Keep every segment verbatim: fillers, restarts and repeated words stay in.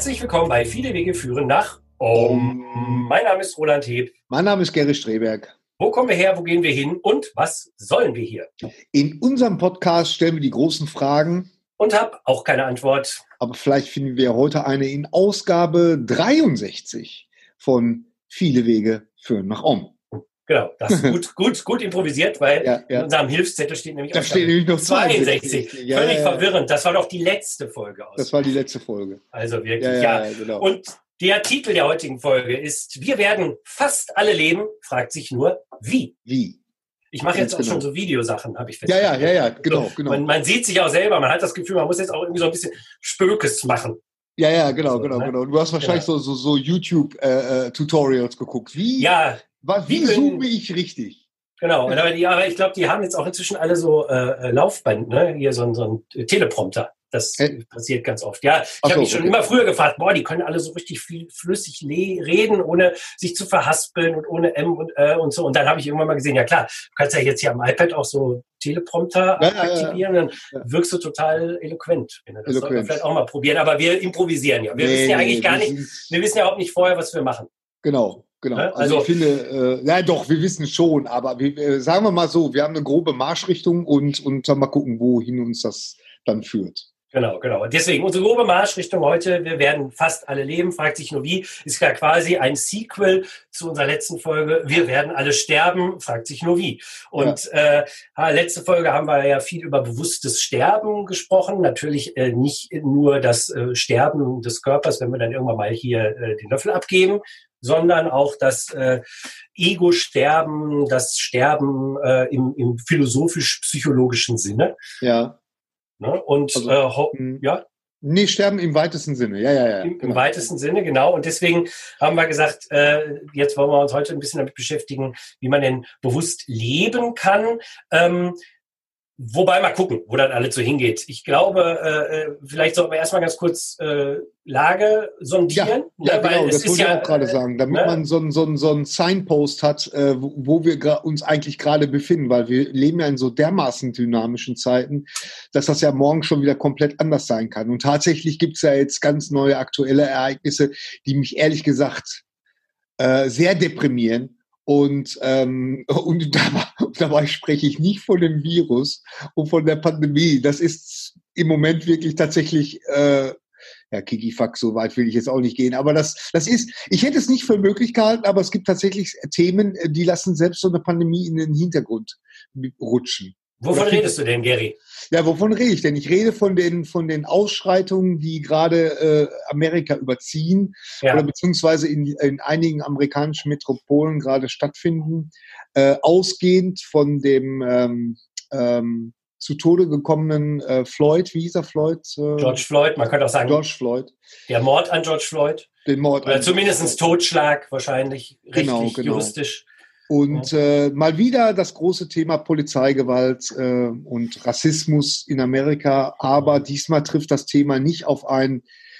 Herzlich willkommen bei Viele Wege führen nach Om. Mein Name ist Roland Heb. Mein Name ist Gerrit Streberg. Wo kommen wir her, wo gehen wir hin und was sollen wir hier? In unserem Podcast stellen wir die großen Fragen. Und habe auch keine Antwort. Aber vielleicht finden wir heute eine in Ausgabe dreiundsechzig von Viele Wege führen nach Om. Genau, das ist gut, gut, gut improvisiert, weil ja, ja. in unserem Hilfszettel steht nämlich da steht nämlich noch zweiundsechzig. Ja, Völlig ja, ja. verwirrend. Das war doch die letzte Folge aus. Das war die letzte Folge. Also wirklich, ja. ja. ja, ja genau. Und der Titel der heutigen Folge ist: Wir werden fast alle leben, fragt sich nur, wie? Wie? Ich mache jetzt auch genau. schon so Videosachen, habe ich Ja, festgestellt. ja, ja, ja, genau, genau. Man, man sieht sich auch selber, man hat das Gefühl, man muss jetzt auch irgendwie so ein bisschen Spökes machen. Ja, ja, genau, so, genau, ne? genau. Du hast wahrscheinlich ja. so, so, so YouTube-Tutorials äh, geguckt. Wie, ja, was, wie bin, zoome ich richtig? Genau, aber, die, aber ich glaube, die haben jetzt auch inzwischen alle so äh, Laufband, ne? Hier so ein, so ein Teleprompter. Das äh? passiert ganz oft. Ja, ich habe so, mich schon okay. immer früher gefragt, boah, die können alle so richtig viel flüssig le- reden, ohne sich zu verhaspeln und ohne M und Ö und so. Und dann habe ich irgendwann mal gesehen, ja klar, du kannst ja jetzt hier am iPad auch so Teleprompter ja, aktivieren, ja, dann ja. wirkst du total eloquent. Das eloquent. sollten wir vielleicht auch mal probieren. Aber wir improvisieren ja. Wir nee, wissen ja eigentlich nee, gar wir nicht, wir wissen ja auch nicht vorher, was wir machen. Genau. Genau, also, also ich finde, äh, ja doch, wir wissen schon, aber wir, äh, sagen wir mal so, wir haben eine grobe Marschrichtung und, und dann mal gucken, wohin uns das dann führt. Genau, genau. Deswegen unsere grobe Marschrichtung heute, wir werden fast alle leben, fragt sich nur wie, ist ja quasi ein Sequel zu unserer letzten Folge, wir werden alle sterben, fragt sich nur wie. Und ja. äh, letzte Folge haben wir ja viel über bewusstes Sterben gesprochen, natürlich äh, nicht nur das äh, Sterben des Körpers, wenn wir dann irgendwann mal hier äh, den Löffel abgeben, sondern auch das äh, Ego-Sterben, das Sterben äh, im, im philosophisch-psychologischen Sinne. Ja. Ne? Und also, äh, ho- ja. Nee, sterben im weitesten Sinne, ja, ja, ja. Im, genau. Im weitesten Sinne, genau. Und deswegen haben wir gesagt, äh, jetzt wollen wir uns heute ein bisschen damit beschäftigen, wie man denn bewusst leben kann. Ähm, Wobei mal gucken, wo dann alles so hingeht. Ich glaube, äh, vielleicht sollten wir erstmal ganz kurz äh, Lage sondieren. Ja, ja ne? Weil genau, es das ist wollte ich ja, auch gerade sagen, damit ne? man so ein, so ein, so ein Signpost hat, äh, wo, wo wir gra- uns eigentlich gerade befinden, weil wir leben ja in so dermaßen dynamischen Zeiten, dass das ja morgen schon wieder komplett anders sein kann. Und tatsächlich gibt's ja jetzt ganz neue aktuelle Ereignisse, die mich ehrlich gesagt äh, sehr deprimieren. Und, ähm, und dabei, dabei spreche ich nicht von dem Virus und von der Pandemie. Das ist im Moment wirklich tatsächlich, äh, ja, Kikifax, so weit will ich jetzt auch nicht gehen. Aber das, das ist, ich hätte es nicht für möglich gehalten, aber es gibt tatsächlich Themen, die lassen selbst so eine Pandemie in den Hintergrund rutschen. Wovon redest du denn, Gary? Ja, wovon rede ich denn? Ich rede von den von den Ausschreitungen, die gerade äh, Amerika überziehen ja. oder beziehungsweise in, in einigen amerikanischen Metropolen gerade stattfinden, äh, ausgehend von dem ähm, ähm, zu Tode gekommenen äh, Floyd, wie hieß er Floyd? Äh, George Floyd, man könnte auch sagen, George Floyd. Der Mord an George Floyd. Den Mord oder an zumindest Totschlag wahrscheinlich, rechtlich, genau, genau. juristisch. Und äh, mal wieder das große Thema Polizeigewalt äh, und Rassismus in Amerika. Aber diesmal trifft das Thema nicht auf einen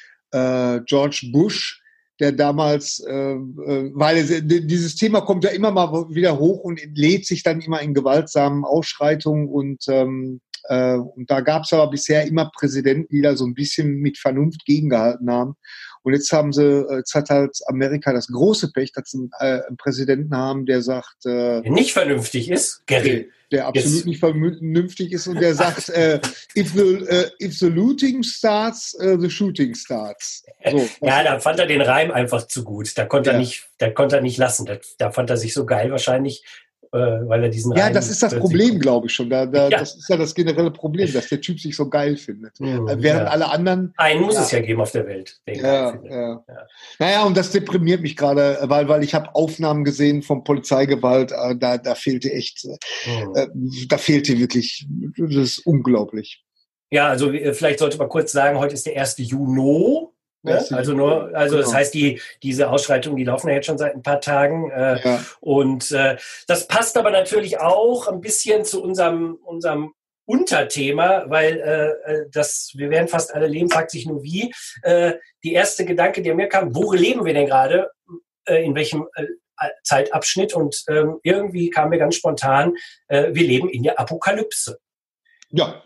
äh, George Bush, der damals, äh, äh, weil es, dieses Thema kommt ja immer mal wieder hoch und lädt sich dann immer in gewaltsamen Ausschreitungen. Und, ähm, äh, und da gab es aber bisher immer Präsidenten, die da so ein bisschen mit Vernunft gegengehalten haben. Und jetzt haben sie, jetzt hat halt Amerika das große Pech, dass sie einen, äh, einen Präsidenten haben, der sagt, äh, der nicht vernünftig ist, Gary. Der, der absolut jetzt. nicht vernünftig ist und der sagt, äh, if, the, uh, if the looting starts, uh, the shooting starts. So, ja, da fand er den Reim einfach zu gut. Da konnte ja. er nicht, da konnte er nicht lassen. Da, da fand er sich so geil wahrscheinlich, weil er diesen Ja, Reim das ist das Problem, glaube ich schon. Da, da, ja. Das ist ja das generelle Problem, dass der Typ sich so geil findet. Mhm, Während ja. alle anderen... Einen muss ja. es ja geben auf der Welt. Den ja, ja. ja. Naja, und das deprimiert mich gerade, weil, weil ich habe Aufnahmen gesehen von Polizeigewalt, da, da fehlte echt, mhm. äh, da fehlte wirklich, das ist unglaublich. Ja, also vielleicht sollte man kurz sagen, heute ist der erste Juni. Ne? Also nur, also genau. Das heißt, die diese Ausschreitungen, die laufen ja jetzt schon seit ein paar Tagen. Äh, ja. Und äh, das passt aber natürlich auch ein bisschen zu unserem unserem Unterthema, weil äh, das wir werden fast alle leben, fragt sich nur wie. Äh, die erste Gedanke, der mir kam, wo leben wir denn gerade? Äh, in welchem äh, Zeitabschnitt? Und ähm, irgendwie kam mir ganz spontan, äh, wir leben in der Apokalypse. Ja.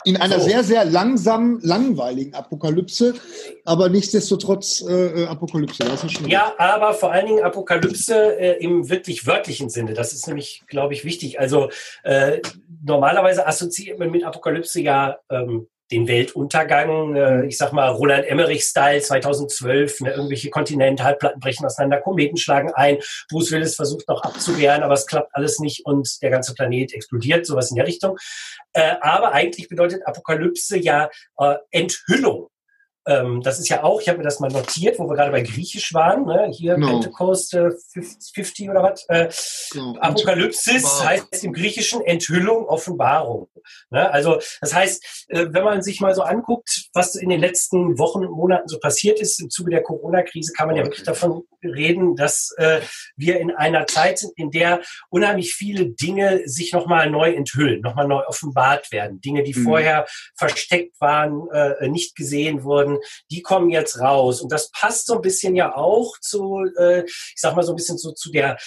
In einer so. sehr, sehr langsamen, langweiligen Apokalypse, aber nichtsdestotrotz äh, Apokalypse. Das ist schon ja, aber vor allen Dingen Apokalypse äh, im wirklich wörtlichen Sinne. Das ist nämlich, glaube ich, wichtig. Also äh, normalerweise assoziiert man mit Apokalypse ja ähm, den Weltuntergang, äh, ich sag mal Roland Emmerich-Style zweitausendzwölf, ne, irgendwelche Kontinentalplatten brechen auseinander, Kometen schlagen ein, Bruce Willis versucht noch abzuwehren, aber es klappt alles nicht und der ganze Planet explodiert, sowas in der Richtung. Äh, aber eigentlich bedeutet Apokalypse ja äh, Enthüllung. Ähm, das ist ja auch, ich habe mir das mal notiert, wo wir gerade bei Griechisch waren, ne? Hier no. Pentecost äh, fünfzig oder was. Äh, no. Apokalypsis heißt im Griechischen Enthüllung, Offenbarung. Ne? Also das heißt, äh, wenn man sich mal so anguckt, was in den letzten Wochen und Monaten so passiert ist, im Zuge der Corona-Krise kann man ja wirklich davon reden, dass äh, wir in einer Zeit sind, in der unheimlich viele Dinge sich nochmal neu enthüllen, nochmal neu offenbart werden. Dinge, die mhm. vorher versteckt waren, äh, nicht gesehen wurden, die kommen jetzt raus. Und das passt so ein bisschen ja auch zu, äh, ich sag mal so ein bisschen so zu der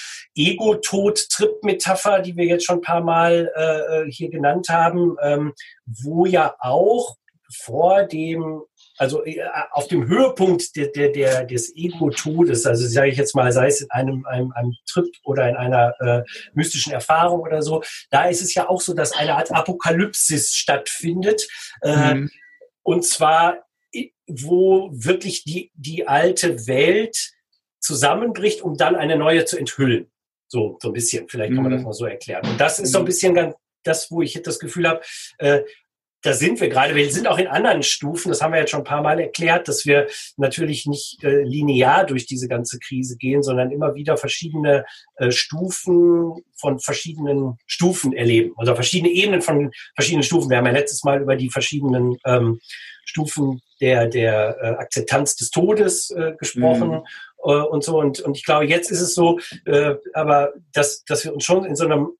Ego-Tod-Trip-Metapher, die wir jetzt schon ein paar Mal äh, hier genannt haben, ähm, wo ja auch vor dem, also äh, auf dem Höhepunkt der, der, der, des Ego-Todes, also sage ich jetzt mal, sei es in einem, einem, einem Trip oder in einer äh, mystischen Erfahrung oder so, da ist es ja auch so, dass eine Art Apokalypsis stattfindet. Äh, mhm. Und zwar wo wirklich die, die alte Welt zusammenbricht, um dann eine neue zu enthüllen. So, so ein bisschen, vielleicht kann man das mal so erklären. Und das ist so ein bisschen ganz, das, wo ich das Gefühl habe, äh, da sind wir gerade. Wir sind auch in anderen Stufen, das haben wir jetzt schon ein paar Mal erklärt, dass wir natürlich nicht äh, linear durch diese ganze Krise gehen, sondern immer wieder verschiedene äh, Stufen von verschiedenen Stufen erleben. Also verschiedene Ebenen von verschiedenen Stufen. Wir haben ja letztes Mal über die verschiedenen ähm, Stufen der, der äh, Akzeptanz des Todes äh, gesprochen mhm. äh, und so. Und, und ich glaube, jetzt ist es so, äh, aber dass, dass wir uns schon in so einem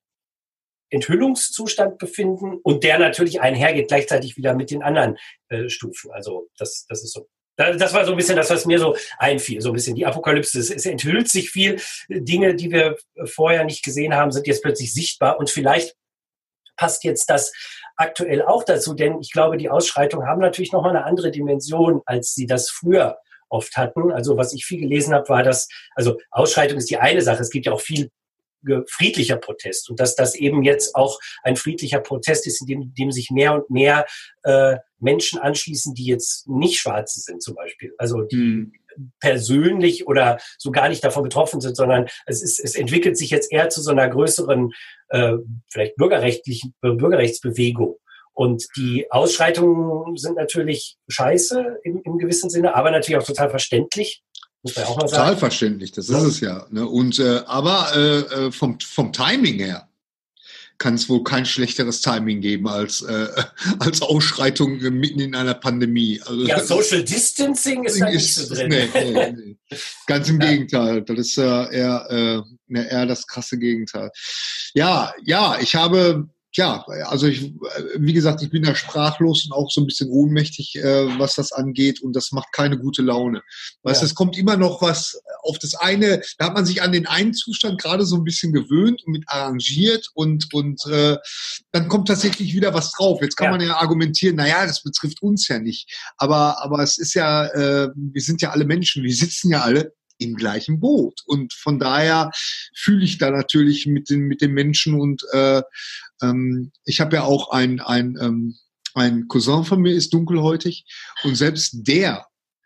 Enthüllungszustand befinden und der natürlich einhergeht gleichzeitig wieder mit den anderen äh, Stufen. Also das, das ist so. Das war so ein bisschen das, was mir so einfiel. So ein bisschen die Apokalypse. Es, es enthüllt sich viel. Dinge, die wir vorher nicht gesehen haben, sind jetzt plötzlich sichtbar. Und vielleicht passt jetzt das aktuell auch dazu, denn ich glaube, die Ausschreitungen haben natürlich nochmal eine andere Dimension, als sie das früher oft hatten. Also was ich viel gelesen habe, war, dass, also Ausschreitung ist die eine Sache. Es gibt ja auch viel friedlicher Protest und dass das eben jetzt auch ein friedlicher Protest ist, in dem, in dem sich mehr und mehr äh, Menschen anschließen, die jetzt nicht Schwarze sind zum Beispiel, also die hm. persönlich oder so gar nicht davon betroffen sind, sondern es ist, es entwickelt sich jetzt eher zu so einer größeren, äh, vielleicht bürgerrechtlichen Bürgerrechtsbewegung. Und die Ausschreitungen sind natürlich scheiße im, im gewissen Sinne, aber natürlich auch total verständlich. Muss man auch mal sagen. Total verständlich, das ist ja. es ja. Ne? Und, äh, aber äh, vom, vom Timing her kann es wohl kein schlechteres Timing geben als, äh, als Ausschreitung mitten in einer Pandemie. Also, ja, Social Distancing ist da nicht so drin. Nee, nee, nee. Ganz im ja. Gegenteil. Das ist äh, eher, äh, eher das krasse Gegenteil. Ja, ja, ich habe... Ja, also ich, wie gesagt, ich bin da sprachlos und auch so ein bisschen ohnmächtig, äh, was das angeht, und das macht keine gute Laune. Weißt du, ja. es kommt immer noch was auf das eine, da hat man sich an den einen Zustand gerade so ein bisschen gewöhnt und mit arrangiert und und äh, dann kommt tatsächlich wieder was drauf. Jetzt kann ja. man ja argumentieren, naja, das betrifft uns ja nicht, aber aber es ist ja, äh, wir sind ja alle Menschen, wir sitzen ja alle im gleichen Boot. Und von daher fühle ich da natürlich mit den, mit den Menschen. Und äh, ähm, ich habe ja auch ein, ein, ähm, ein Cousin von mir, ist dunkelhäutig. Und selbst der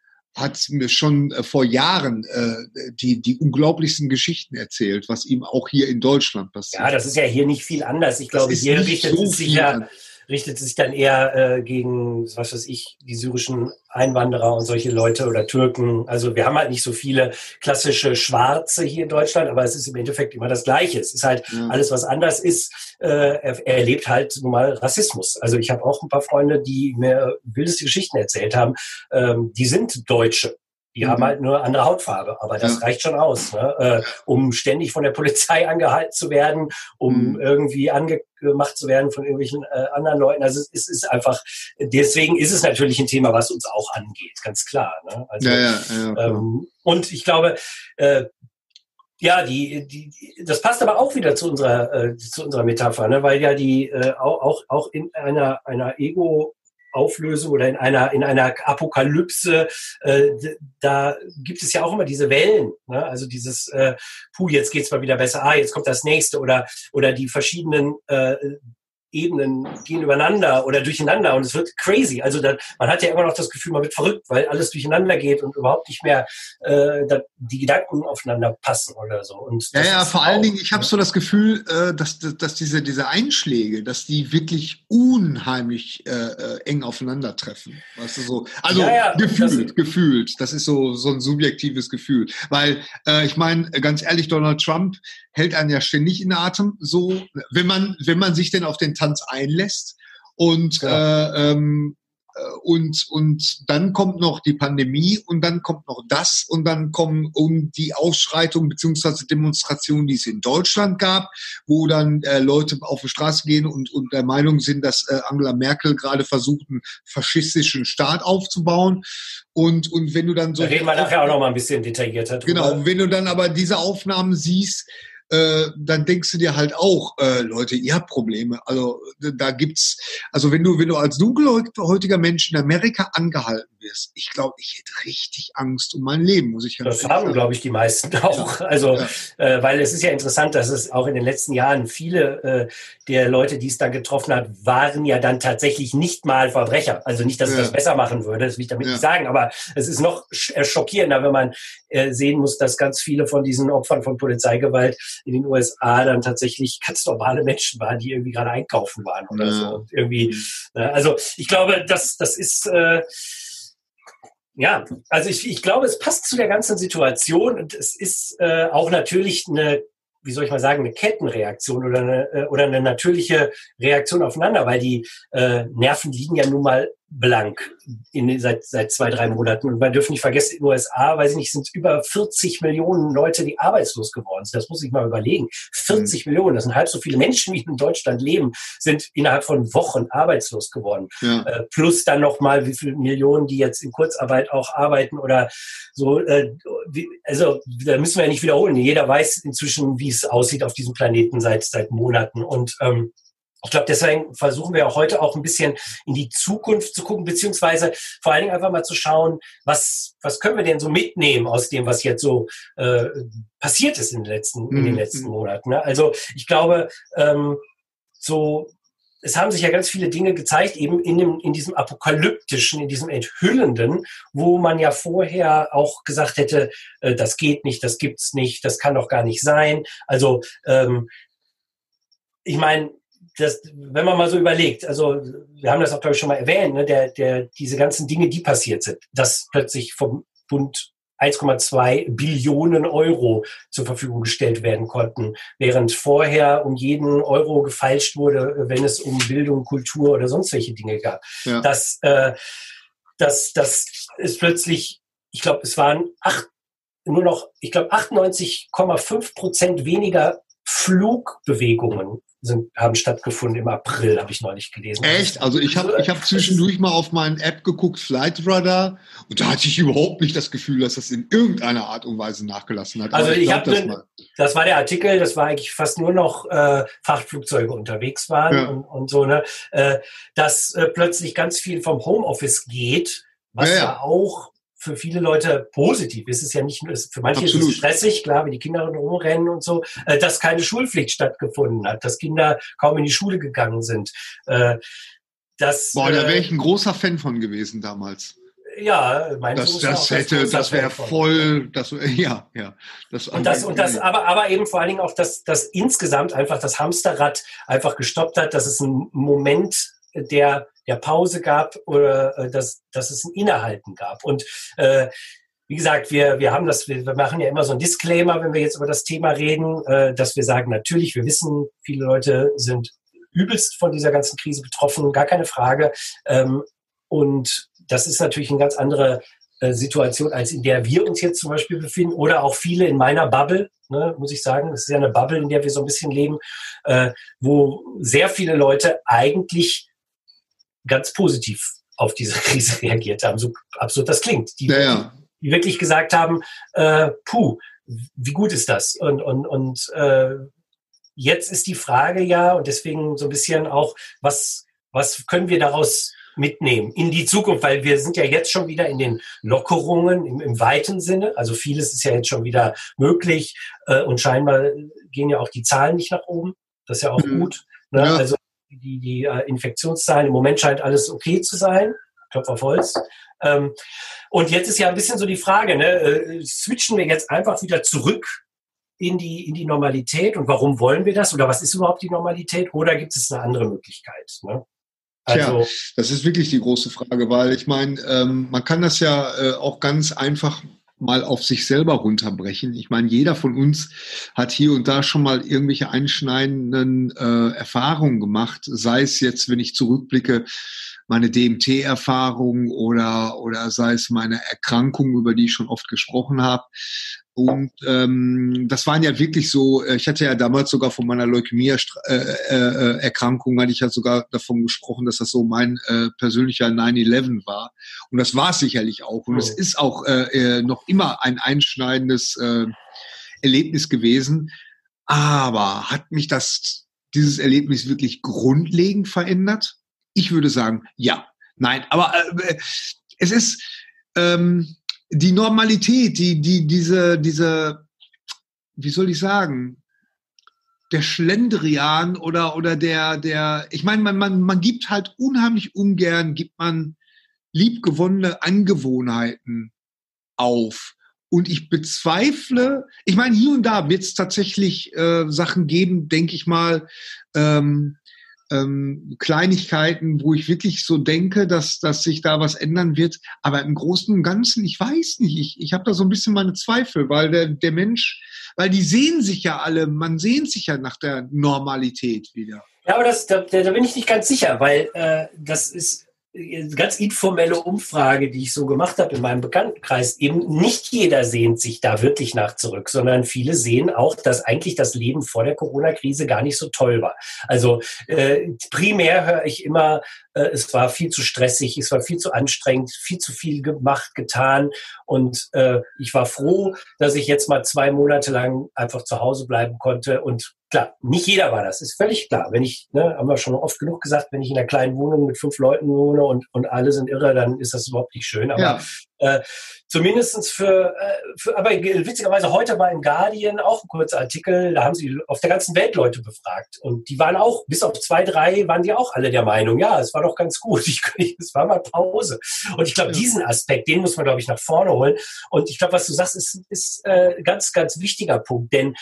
hat mir schon äh, vor Jahren äh, die, die unglaublichsten Geschichten erzählt, was ihm auch hier in Deutschland passiert. Ja, das ist ja hier nicht viel anders. Ich glaube, hier richtet es sich ja... richtet sich dann eher äh, gegen, was weiß ich, die syrischen Einwanderer und solche Leute oder Türken. Also wir haben halt nicht so viele klassische Schwarze hier in Deutschland, aber es ist im Endeffekt immer das Gleiche. Es ist halt ja. alles, was anders ist. Äh, er, er erlebt halt nun mal Rassismus. Also ich habe auch ein paar Freunde, die mir wildeste Geschichten erzählt haben. Ähm, die sind Deutsche. Die mhm. haben halt nur andere Hautfarbe, aber das ja. reicht schon aus, ne? äh, um ständig von der Polizei angehalten zu werden, um mhm. irgendwie angemacht zu werden von irgendwelchen äh, anderen Leuten. Also es, es ist einfach, deswegen ist es natürlich ein Thema, was uns auch angeht, ganz klar. Ne? Also, ja, ja, ja, ähm, und ich glaube, äh, Ja, die, die, das passt aber auch wieder zu unserer, äh, zu unserer Metapher, ne? Weil ja die äh, auch, auch, auch in einer, einer Ego-Auflösung oder in einer, in einer Apokalypse, äh, da gibt es ja auch immer diese Wellen, ne? Also dieses, äh, puh, jetzt geht's mal wieder besser, ah, jetzt kommt das nächste oder, oder die verschiedenen äh, Ebenen gehen übereinander oder durcheinander und es wird crazy. Also da, man hat ja immer noch das Gefühl, man wird verrückt, weil alles durcheinander geht und überhaupt nicht mehr äh, da, die Gedanken aufeinander passen oder so. Und ja, ja, vor auch, allen Dingen, ich habe so das Gefühl, äh, dass, dass diese, diese Einschläge, dass die wirklich unheimlich äh, eng aufeinandertreffen. Weißt du, so, also ja, ja, gefühlt, das, gefühlt. Das ist so, so ein subjektives Gefühl. Weil, äh, ich meine, ganz ehrlich, Donald Trump hält einen ja ständig in Atem, so, wenn man, wenn man sich denn auf den Tanz einlässt. Und ja. äh, ähm, Und, und dann kommt noch die Pandemie und dann kommt noch das und dann kommen um die Ausschreitungen beziehungsweise Demonstrationen, die es in Deutschland gab, wo dann äh, Leute auf die Straße gehen und, und der Meinung sind, dass äh, Angela Merkel gerade versucht, einen faschistischen Staat aufzubauen. Und, und wenn du dann so... Da reden wir nachher auch noch mal ein bisschen detaillierter drüber. Genau, wenn du dann aber diese Aufnahmen siehst, Äh, dann denkst du dir halt auch, äh, Leute, ihr habt Probleme. Also da gibt's, also wenn du, wenn du als dunkelhäutiger Mensch in Amerika angehalten wirst, ich glaube, ich hätte richtig Angst um mein Leben, muss ich ganz Das haben, glaube ich, die meisten auch. Ja. Also, ja. Äh, weil es ist ja interessant, dass es auch in den letzten Jahren viele äh, der Leute, die es dann getroffen hat, waren ja dann tatsächlich nicht mal Verbrecher. Also nicht, dass ja. es das besser machen würde, das will ich damit ja. nicht sagen, aber es ist noch schockierender, wenn man äh, sehen muss, dass ganz viele von diesen Opfern von Polizeigewalt in den U S A dann tatsächlich ganz normale Menschen waren, die irgendwie gerade einkaufen waren oder ja. so. Und irgendwie, äh, also ich glaube, das, das ist, äh, ja, also ich, ich glaube, es passt zu der ganzen Situation und es ist äh, auch natürlich eine, wie soll ich mal sagen, eine Kettenreaktion oder eine, oder eine natürliche Reaktion aufeinander, weil die äh, Nerven liegen ja nun mal blank in, seit, seit zwei, drei Monaten. Und man dürfen nicht vergessen, in den U S A, weiß ich nicht, sind über vierzig Millionen Leute, die arbeitslos geworden sind. Das muss ich mal überlegen. vierzig mhm. Millionen, das sind halb so viele Menschen, wie in Deutschland leben, sind innerhalb von Wochen arbeitslos geworden. Ja. Äh, plus dann nochmal, wie viele Millionen, die jetzt in Kurzarbeit auch arbeiten oder so. Äh, wie, also da müssen wir ja nicht wiederholen. Jeder weiß inzwischen, wie es aussieht auf diesem Planeten seit, seit Monaten. Und ähm, ich glaube, deswegen versuchen wir auch heute auch ein bisschen in die Zukunft zu gucken, beziehungsweise vor allen Dingen einfach mal zu schauen, was, was können wir denn so mitnehmen aus dem, was jetzt so äh, passiert ist in den letzten, in den letzten Monaten. Ne? Also ich glaube, ähm, so es haben sich ja ganz viele Dinge gezeigt, eben in dem, in diesem apokalyptischen, in diesem enthüllenden, wo man ja vorher auch gesagt hätte, äh, das geht nicht, das gibt's nicht, das kann doch gar nicht sein. Also ähm, ich meine, Das, wenn man mal so überlegt, also wir haben das auch, glaube ich, schon mal erwähnt, ne, der, der, diese ganzen Dinge, die passiert sind, dass plötzlich vom Bund eins Komma zwei Billionen Euro zur Verfügung gestellt werden konnten, während vorher um jeden Euro gefeilscht wurde, wenn es um Bildung, Kultur oder sonst welche Dinge gab. Ja. Dass, äh, dass, dass es plötzlich, ich glaube, es waren acht, nur noch, ich glaube, achtundneunzig Komma fünf Prozent weniger Flugbewegungen sind, haben stattgefunden im April, habe ich neulich gelesen. Echt? Also ich habe ich hab zwischendurch mal auf meine App geguckt, Flightradar, und da hatte ich überhaupt nicht das Gefühl, dass das in irgendeiner Art und Weise nachgelassen hat. Also Aber ich, ich habe das, das war der Artikel, das war eigentlich fast nur noch äh, Frachtflugzeuge unterwegs waren ja. und, und so, ne, äh, dass äh, plötzlich ganz viel vom Homeoffice geht, was ja, ja. ja auch für viele Leute positiv ist. Es ist ja nicht nur, für manche Absolut. Ist es stressig, klar, wie die Kinder rumrennen und so, äh, dass keine Schulpflicht stattgefunden hat, dass Kinder kaum in die Schule gegangen sind. Äh, dass, Boah, da wäre ich ein großer Fan von gewesen damals. Ja, mein das, das hätte, das wäre voll, das, ja, ja. Das und das, und das, aber, aber eben vor allen Dingen auch, dass, dass insgesamt einfach das Hamsterrad einfach gestoppt hat, dass es einen Moment der, der Pause gab oder äh, dass, dass es ein Innehalten gab. Und äh, wie gesagt, wir, wir haben das, wir, wir machen ja immer so ein Disclaimer, wenn wir jetzt über das Thema reden, äh, dass wir sagen, natürlich, wir wissen, viele Leute sind übelst von dieser ganzen Krise betroffen, gar keine Frage. Ähm, und das ist natürlich eine ganz andere äh, Situation, als in der wir uns jetzt zum Beispiel befinden oder auch viele in meiner Bubble, ne, muss ich sagen. Das ist ja eine Bubble, in der wir so ein bisschen leben, äh, wo sehr viele Leute eigentlich ganz positiv auf diese Krise reagiert haben. So absurd das klingt. Die, ja, ja. die wirklich gesagt haben, äh, puh, wie gut ist das? Und, und, und äh, jetzt ist die Frage ja, und deswegen so ein bisschen auch, was, was können wir daraus mitnehmen in die Zukunft? Weil wir sind ja jetzt schon wieder in den Lockerungen im, im weiten Sinne. Also vieles ist ja jetzt schon wieder möglich äh, und scheinbar gehen ja auch die Zahlen nicht nach oben. Das ist ja auch mhm. gut. Ne? Ja. Also die, die äh, Infektionszahlen, im Moment scheint alles okay zu sein. Klopf auf Holz. Ähm, und jetzt ist ja ein bisschen so die Frage, ne? Äh, switchen wir jetzt einfach wieder zurück in die, in die Normalität? Und warum wollen wir das? Oder was ist überhaupt die Normalität? Oder gibt es eine andere Möglichkeit? Ne? Also, Tja, das ist wirklich die große Frage, weil ich meine, ähm, man kann das ja äh, auch ganz einfach mal auf sich selber runterbrechen. Ich meine, jeder von uns hat hier und da schon mal irgendwelche einschneidenden äh, Erfahrungen gemacht, sei es jetzt, wenn ich zurückblicke, meine D M T-Erfahrung oder oder sei es meine Erkrankung, über die ich schon oft gesprochen habe. Und ähm, das waren ja wirklich so, ich hatte ja damals sogar von meiner Leukämie-Erkrankung, hatte ich ja sogar davon gesprochen, dass das so mein äh, persönlicher nine eleven war. Und das war es sicherlich auch. Und oh. es ist auch äh, noch immer ein einschneidendes äh, Erlebnis gewesen. Aber hat mich das dieses Erlebnis wirklich grundlegend verändert? Ich würde sagen, ja. Nein, aber äh, es ist ähm, die Normalität, die, die, diese, diese, wie soll ich sagen, der Schlendrian oder, oder der, der, ich meine, man, man, man gibt halt unheimlich ungern, gibt man liebgewonnene Angewohnheiten auf. Und ich bezweifle, ich meine, hier und da wird es tatsächlich äh, Sachen geben, denke ich mal, ähm, Ähm, Kleinigkeiten, wo ich wirklich so denke, dass, dass sich da was ändern wird. Aber im Großen und Ganzen, ich weiß nicht, ich, ich habe da so ein bisschen meine Zweifel, weil der, der Mensch, weil die sehen sich ja alle, man sehnt sich ja nach der Normalität wieder. Ja, aber das, da, da bin ich nicht ganz sicher, weil äh, das ist eine ganz informelle Umfrage, die ich so gemacht habe in meinem Bekanntenkreis. Eben nicht jeder sehnt sich da wirklich nach zurück, sondern viele sehen auch, dass eigentlich das Leben vor der Corona-Krise gar nicht so toll war. Also äh, primär höre ich immer, äh, es war viel zu stressig, es war viel zu anstrengend, viel zu viel gemacht, getan. Und äh, ich war froh, dass ich jetzt mal zwei Monate lang einfach zu Hause bleiben konnte. Und klar, nicht jeder war das, ist völlig klar. Wenn ich, ne, haben wir schon oft genug gesagt, wenn ich in einer kleinen Wohnung mit fünf Leuten wohne und, und alle sind irre, dann ist das überhaupt nicht schön. Aber ja. äh, zumindestens für, äh, für, aber witzigerweise heute war im Guardian auch ein kurzer Artikel, da haben sie auf der ganzen Welt Leute befragt. Und die waren auch, bis auf zwei, drei, waren die auch alle der Meinung, ja, es war doch ganz gut, ich, es war mal Pause. Und ich glaube, ja. diesen Aspekt, den muss man, glaube ich, nach vorne holen. Und ich glaube, was du sagst, ist, ist äh, ganz, ganz wichtiger Punkt, denn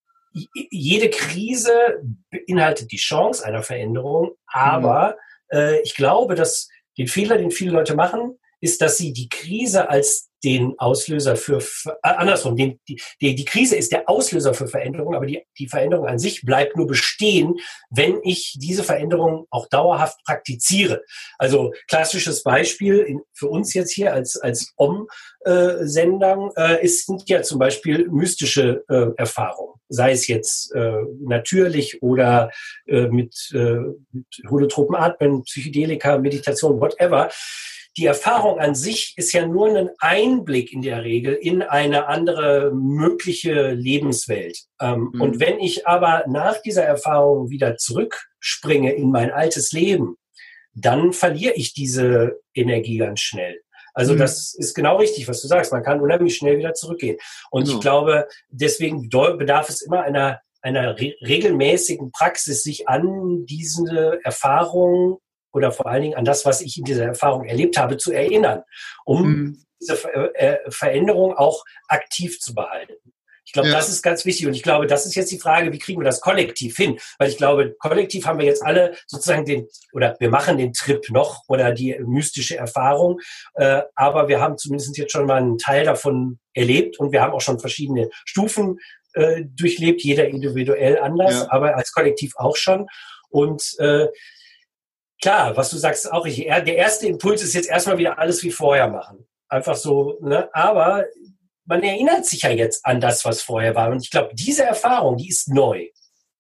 jede Krise beinhaltet die Chance einer Veränderung, aber mhm. äh, ich glaube, dass den Fehler, den viele Leute machen, ist, dass sie die Krise als den Auslöser für, äh, andersrum, den, die, die, die Krise ist der Auslöser für Veränderung, aber die, die Veränderung an sich bleibt nur bestehen, wenn ich diese Veränderung auch dauerhaft praktiziere. Also klassisches Beispiel in, für uns jetzt hier als, als Om-Sendern äh, ist, sind ja zum Beispiel mystische äh, Erfahrungen, sei es jetzt äh, natürlich oder äh, mit, äh, mit holotropen Atmen, Psychedelika, Meditation, whatever. Die Erfahrung an sich ist ja nur ein Einblick in der Regel in eine andere mögliche Lebenswelt. Ähm, mhm. Und wenn ich aber nach dieser Erfahrung wieder zurückspringe in mein altes Leben, dann verliere ich diese Energie ganz schnell. Also mhm. das ist genau richtig, was du sagst. Man kann unheimlich schnell wieder zurückgehen. Und genau. ich glaube, deswegen bedarf es immer einer, einer re- regelmäßigen Praxis, sich an diese Erfahrungen oder vor allen Dingen an das, was ich in dieser Erfahrung erlebt habe, zu erinnern, um mhm. diese Ver- äh, Veränderung auch aktiv zu behalten. Ich glaube, ja. das ist ganz wichtig. Und ich glaube, das ist jetzt die Frage, wie kriegen wir das kollektiv hin? Weil ich glaube, kollektiv haben wir jetzt alle sozusagen den, oder wir machen den Trip noch oder die mystische Erfahrung. Äh, aber wir haben zumindest jetzt schon mal einen Teil davon erlebt und wir haben auch schon verschiedene Stufen äh, durchlebt, jeder individuell anders, ja. aber als Kollektiv auch schon. Und äh, klar, was du sagst, auch richtig. Der erste Impuls ist jetzt erstmal wieder alles wie vorher machen. Einfach so, ne? Aber man erinnert sich ja jetzt an das, was vorher war. Und ich glaube, diese Erfahrung, die ist neu.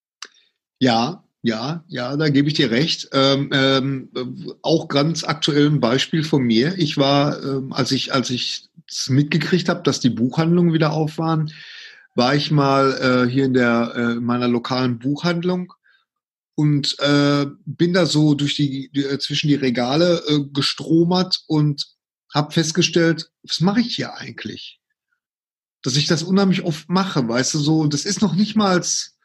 Ja, ja, ja, da gebe ich dir recht. Ähm, ähm, auch ganz aktuell ein Beispiel von mir. Ich war, ähm, als ich als ich mitgekriegt habe, dass die Buchhandlungen wieder auf waren, war ich mal äh, hier in der äh, in meiner lokalen Buchhandlung und äh, bin da so durch die, die äh, zwischen die Regale äh, gestromert und habe festgestellt, was mache ich hier eigentlich? Dass ich das unheimlich oft mache, weißt du, so, das ist noch nicht mal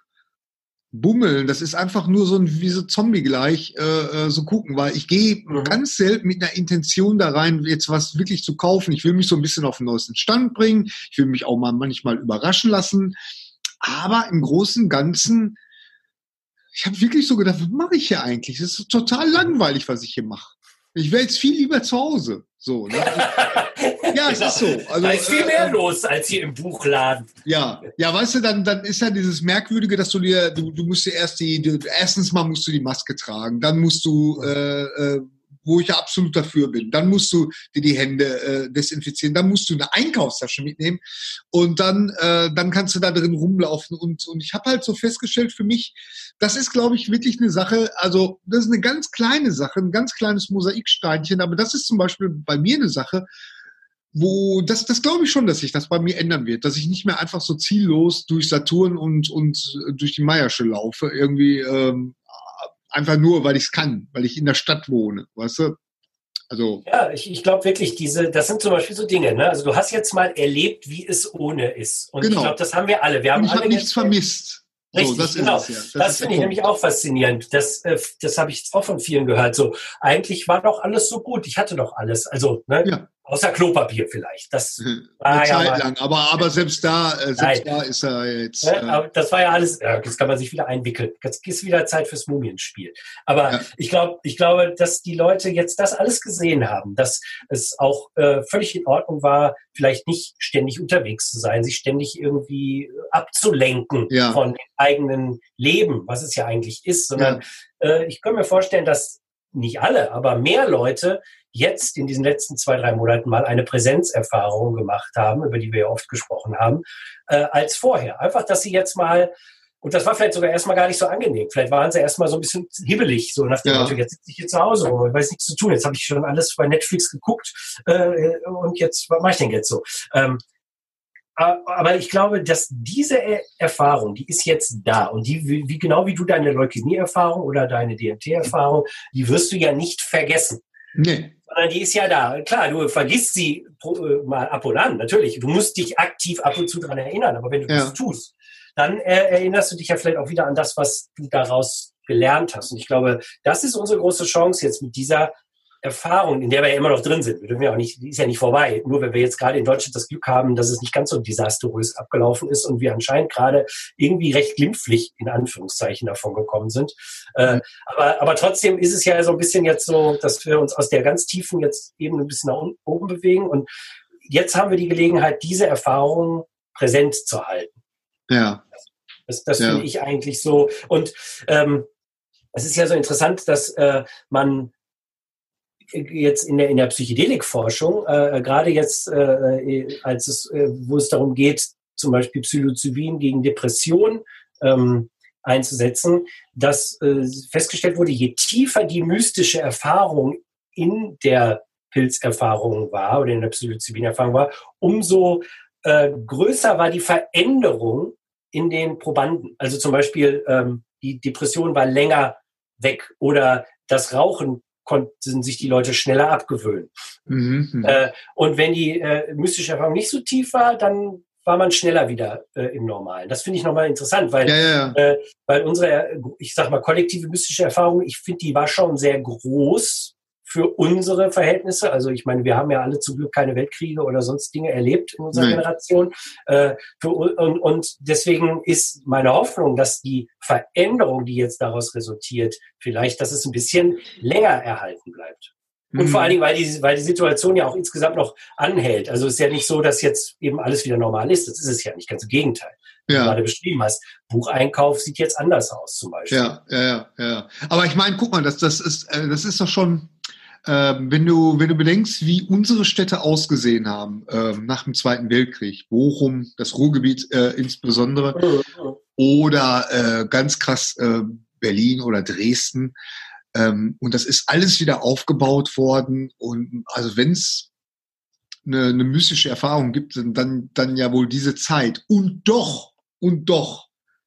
Bummeln, das ist einfach nur so ein wie so Zombie gleich äh, so gucken, weil ich gehe mhm. ganz selten mit einer Intention da rein, jetzt was wirklich zu kaufen. Ich will mich so ein bisschen auf den neuesten Stand bringen, ich will mich auch mal manchmal überraschen lassen, aber im Großen und Ganzen, ich habe wirklich so gedacht, was mache ich hier eigentlich? Das ist total langweilig, was ich hier mache. Ich wäre jetzt viel lieber zu Hause. So, ne? Ja, es genau. ist so. Also, da ist viel mehr äh, los als hier im Buchladen. Ja, ja, weißt du, dann, dann ist ja dieses Merkwürdige, dass du dir, du, du musst dir erst die, du, erstens mal musst du die Maske tragen, dann musst du, äh, äh, wo ich ja absolut dafür bin, dann musst du dir die Hände äh, desinfizieren, dann musst du eine Einkaufstasche mitnehmen und dann, äh, dann kannst du da drin rumlaufen und, und ich habe halt so festgestellt für mich, das ist, glaube ich, wirklich eine Sache, also das ist eine ganz kleine Sache, ein ganz kleines Mosaiksteinchen, aber das ist zum Beispiel bei mir eine Sache, wo, das, das glaube ich schon, dass sich das bei mir ändern wird, dass ich nicht mehr einfach so ziellos durch Saturn und, und durch die Meiersche laufe, irgendwie ähm, einfach nur, weil ich es kann, weil ich in der Stadt wohne, weißt du? Also, ja, ich, ich glaube wirklich, diese, das sind zum Beispiel so Dinge, ne? Also du hast jetzt mal erlebt, wie es ohne ist. Und genau. ich glaube, das haben wir alle. Wir haben und ich alle habe nichts vermisst. Richtig, so, das genau. Ist es, ja. Das, das finde ich nämlich auch faszinierend. Das, äh, das habe ich jetzt auch von vielen gehört. So, eigentlich war doch alles so gut. Ich hatte doch alles. Also, ne? Ja. Außer Klopapier vielleicht. Das war eine ja Zeit mal, lang, aber, aber selbst da, äh, selbst Nein. da ist er jetzt. Ne? Äh, Aber das war ja alles, ja, jetzt kann man sich wieder einwickeln. Jetzt ist wieder Zeit fürs Mumienspiel. Aber Ja. ich glaube, ich glaube, dass die Leute jetzt das alles gesehen haben, dass es auch äh, völlig in Ordnung war, vielleicht nicht ständig unterwegs zu sein, sich ständig irgendwie abzulenken Ja. von dem eigenen Leben, was es ja eigentlich ist, sondern ja. äh, ich kann mir vorstellen, dass nicht alle, aber mehr Leute jetzt in diesen letzten zwei, drei Monaten mal eine Präsenzerfahrung gemacht haben, über die wir ja oft gesprochen haben, äh, als vorher. Einfach, dass sie jetzt mal, und das war vielleicht sogar erstmal gar nicht so angenehm, vielleicht waren sie erstmal so ein bisschen hibbelig, so nach dem Motto, ja. jetzt sitze ich hier zu Hause, aber ich weiß nichts zu tun, jetzt habe ich schon alles bei Netflix geguckt äh, und jetzt, was mache ich denn jetzt so? Ähm, aber ich glaube, dass diese Erfahrung, die ist jetzt da und die, wie genau wie du deine Leukämie-Erfahrung oder deine D M T-Erfahrung, die wirst du ja nicht vergessen. Nee. Sondern die ist ja da. Klar, du vergisst sie mal ab und an, natürlich. Du musst dich aktiv ab und zu daran erinnern, aber wenn du ja. das tust, dann äh, erinnerst du dich ja vielleicht auch wieder an das, was du daraus gelernt hast. Und ich glaube, das ist unsere große Chance jetzt mit dieser Erfahrung, in der wir ja immer noch drin sind. Wir dürfen ja auch nicht, die ist ja nicht vorbei. Nur wenn wir jetzt gerade in Deutschland das Glück haben, dass es nicht ganz so desaströs abgelaufen ist und wir anscheinend gerade irgendwie recht glimpflich in Anführungszeichen davon gekommen sind. Mhm. Äh, aber, aber trotzdem ist es ja so ein bisschen jetzt so, dass wir uns aus der ganz tiefen jetzt eben ein bisschen nach oben bewegen. Und jetzt haben wir die Gelegenheit, diese Erfahrungen präsent zu halten. Ja. Das, das ja. finde ich eigentlich so. Und ähm, es ist ja so interessant, dass äh, man jetzt in der in der Psychedelikforschung, äh, gerade jetzt, äh, als es, äh, wo es darum geht, zum Beispiel Psilocybin gegen Depression ähm, einzusetzen, dass äh, festgestellt wurde, je tiefer die mystische Erfahrung in der Pilzerfahrung war oder in der Psilocybin-Erfahrung war, umso äh, größer war die Veränderung in den Probanden. Also zum Beispiel ähm, die Depression war länger weg oder das Rauchen konnten sich die Leute schneller abgewöhnen. Mhm. Äh, und wenn die äh, mystische Erfahrung nicht so tief war, dann war man schneller wieder äh, im Normalen. Das finde ich nochmal interessant, weil, ja, ja. Äh, weil unsere, ich sag mal, kollektive mystische Erfahrung, ich finde, die war schon sehr groß für unsere Verhältnisse. Also ich meine, wir haben ja alle zum Glück keine Weltkriege oder sonst Dinge erlebt in unserer Nein. Generation. Äh, für, und, und deswegen ist meine Hoffnung, dass die Veränderung, die jetzt daraus resultiert, vielleicht, dass es ein bisschen länger erhalten bleibt. Und mhm. vor allen Dingen, weil die, weil die Situation ja auch insgesamt noch anhält. Also es ist ja nicht so, dass jetzt eben alles wieder normal ist. Das ist es ja nicht. Ganz im Gegenteil. Wie ja. du gerade beschrieben hast. Bucheinkauf sieht jetzt anders aus, zum Beispiel. Ja, ja, ja. ja. Aber ich meine, guck mal, das, das ist, das ist doch schon, äh, wenn du, wenn du bedenkst, wie unsere Städte ausgesehen haben, äh, nach dem Zweiten Weltkrieg. Bochum, das Ruhrgebiet äh, insbesondere. Mhm. Oder äh, ganz krass äh, Berlin oder Dresden. Ähm, und das ist alles wieder aufgebaut worden. Und also wenn es eine, eine mystische Erfahrung gibt, dann, dann ja wohl diese Zeit. Und doch, und doch,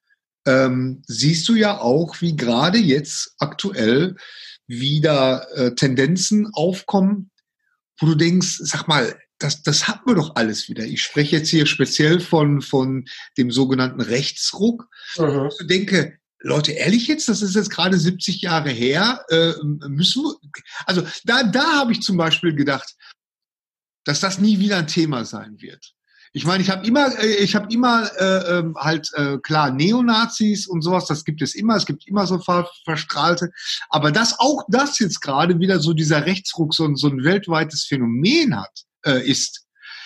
ähm, siehst du ja auch, wie gerade jetzt aktuell wieder äh, Tendenzen aufkommen, wo du denkst, sag mal, das, das hatten wir doch alles wieder. Ich spreche jetzt hier speziell von, von dem sogenannten Rechtsruck. Mhm. Ich denke, Leute, ehrlich jetzt, das ist jetzt gerade siebzig Jahre her, äh, müssen wir, also da, da habe ich zum Beispiel gedacht, dass das nie wieder ein Thema sein wird. Ich meine, ich habe immer, äh, ich habe immer äh, äh, halt äh, klar Neonazis und sowas, das gibt es immer, es gibt immer so ver verstrahlte, aber dass auch das jetzt gerade wieder so dieser Rechtsruck so, so ein weltweites Phänomen hat, äh, ist,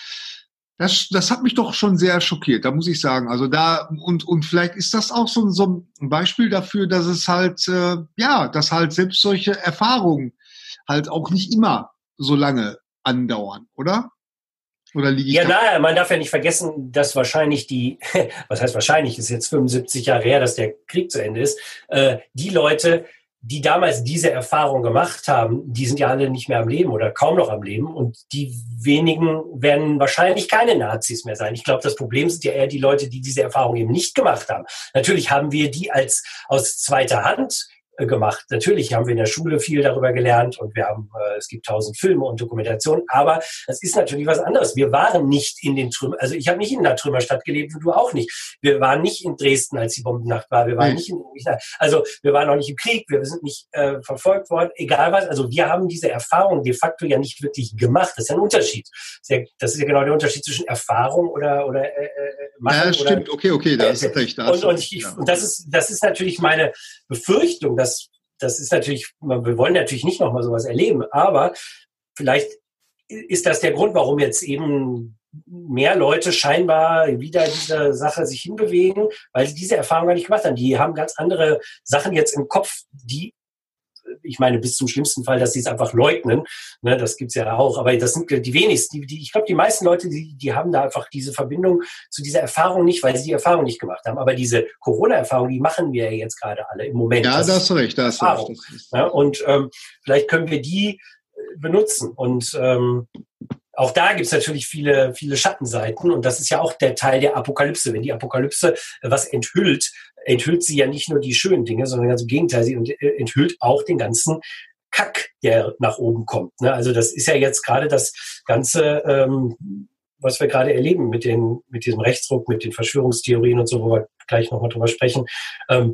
das, das hat mich doch schon sehr schockiert, da muss ich sagen. Also da und und vielleicht ist das auch so, so ein Beispiel dafür, dass es halt äh, ja, dass halt selbst solche Erfahrungen halt auch nicht immer so lange andauern, oder? Oder liege ich Ja, da? naja, man darf ja nicht vergessen, dass wahrscheinlich die, was heißt wahrscheinlich, ist jetzt fünfundsiebzig Jahre her, dass der Krieg zu Ende ist, äh, die Leute, die damals diese Erfahrung gemacht haben, die sind ja alle nicht mehr am Leben oder kaum noch am Leben und die wenigen werden wahrscheinlich keine Nazis mehr sein. Ich glaube, das Problem sind ja eher die Leute, die diese Erfahrung eben nicht gemacht haben. Natürlich haben wir die als aus zweiter Hand gemacht. Natürlich haben wir in der Schule viel darüber gelernt und wir haben, äh, es gibt tausend Filme und Dokumentationen, aber es ist natürlich was anderes. Wir waren nicht in den Trümmern, also ich habe nicht in einer Trümmerstadt gelebt und du auch nicht. Wir waren nicht in Dresden, als die Bombennacht war. Wir waren Nee. nicht in, also wir waren auch nicht im Krieg, wir sind nicht äh, verfolgt worden, egal was. Also wir haben diese Erfahrung de facto ja nicht wirklich gemacht. Das ist ja ein Unterschied. Das ist ja, das ist ja genau der Unterschied zwischen Erfahrung oder oder äh, machen. Ja, stimmt. Oder, okay, okay, da hast du recht. Da hast und du und, recht, ich, ja. und das ist das ist natürlich meine Befürchtung, dass das ist natürlich, wir wollen natürlich nicht nochmal sowas erleben, aber vielleicht ist das der Grund, warum jetzt eben mehr Leute scheinbar wieder diese Sache sich hinbewegen, weil sie diese Erfahrung gar nicht gemacht haben. Die haben ganz andere Sachen jetzt im Kopf, die, ich meine, bis zum schlimmsten Fall, dass sie es einfach leugnen. Ne, das gibt's ja auch, aber das sind die wenigsten. Die, die, ich glaube, die meisten Leute, die, die haben da einfach diese Verbindung zu dieser Erfahrung nicht, weil sie die Erfahrung nicht gemacht haben. Aber diese Corona-Erfahrung, die machen wir ja jetzt gerade alle im Moment. Ja, das da hast du recht, da hast du recht. Erfahrung. Das ist, Ja, und ähm, vielleicht können wir die äh, benutzen. Und ähm, auch da gibt's natürlich viele, viele Schattenseiten. Und das ist ja auch der Teil der Apokalypse. Wenn die Apokalypse äh, was enthüllt, enthüllt sie ja nicht nur die schönen Dinge, sondern ganz im Gegenteil, sie enthüllt auch den ganzen Kack, der nach oben kommt. Ne? Also das ist ja jetzt gerade das Ganze, ähm, was wir gerade erleben mit den, mit diesem Rechtsruck, mit den Verschwörungstheorien und so, wo wir gleich nochmal drüber sprechen. Ähm,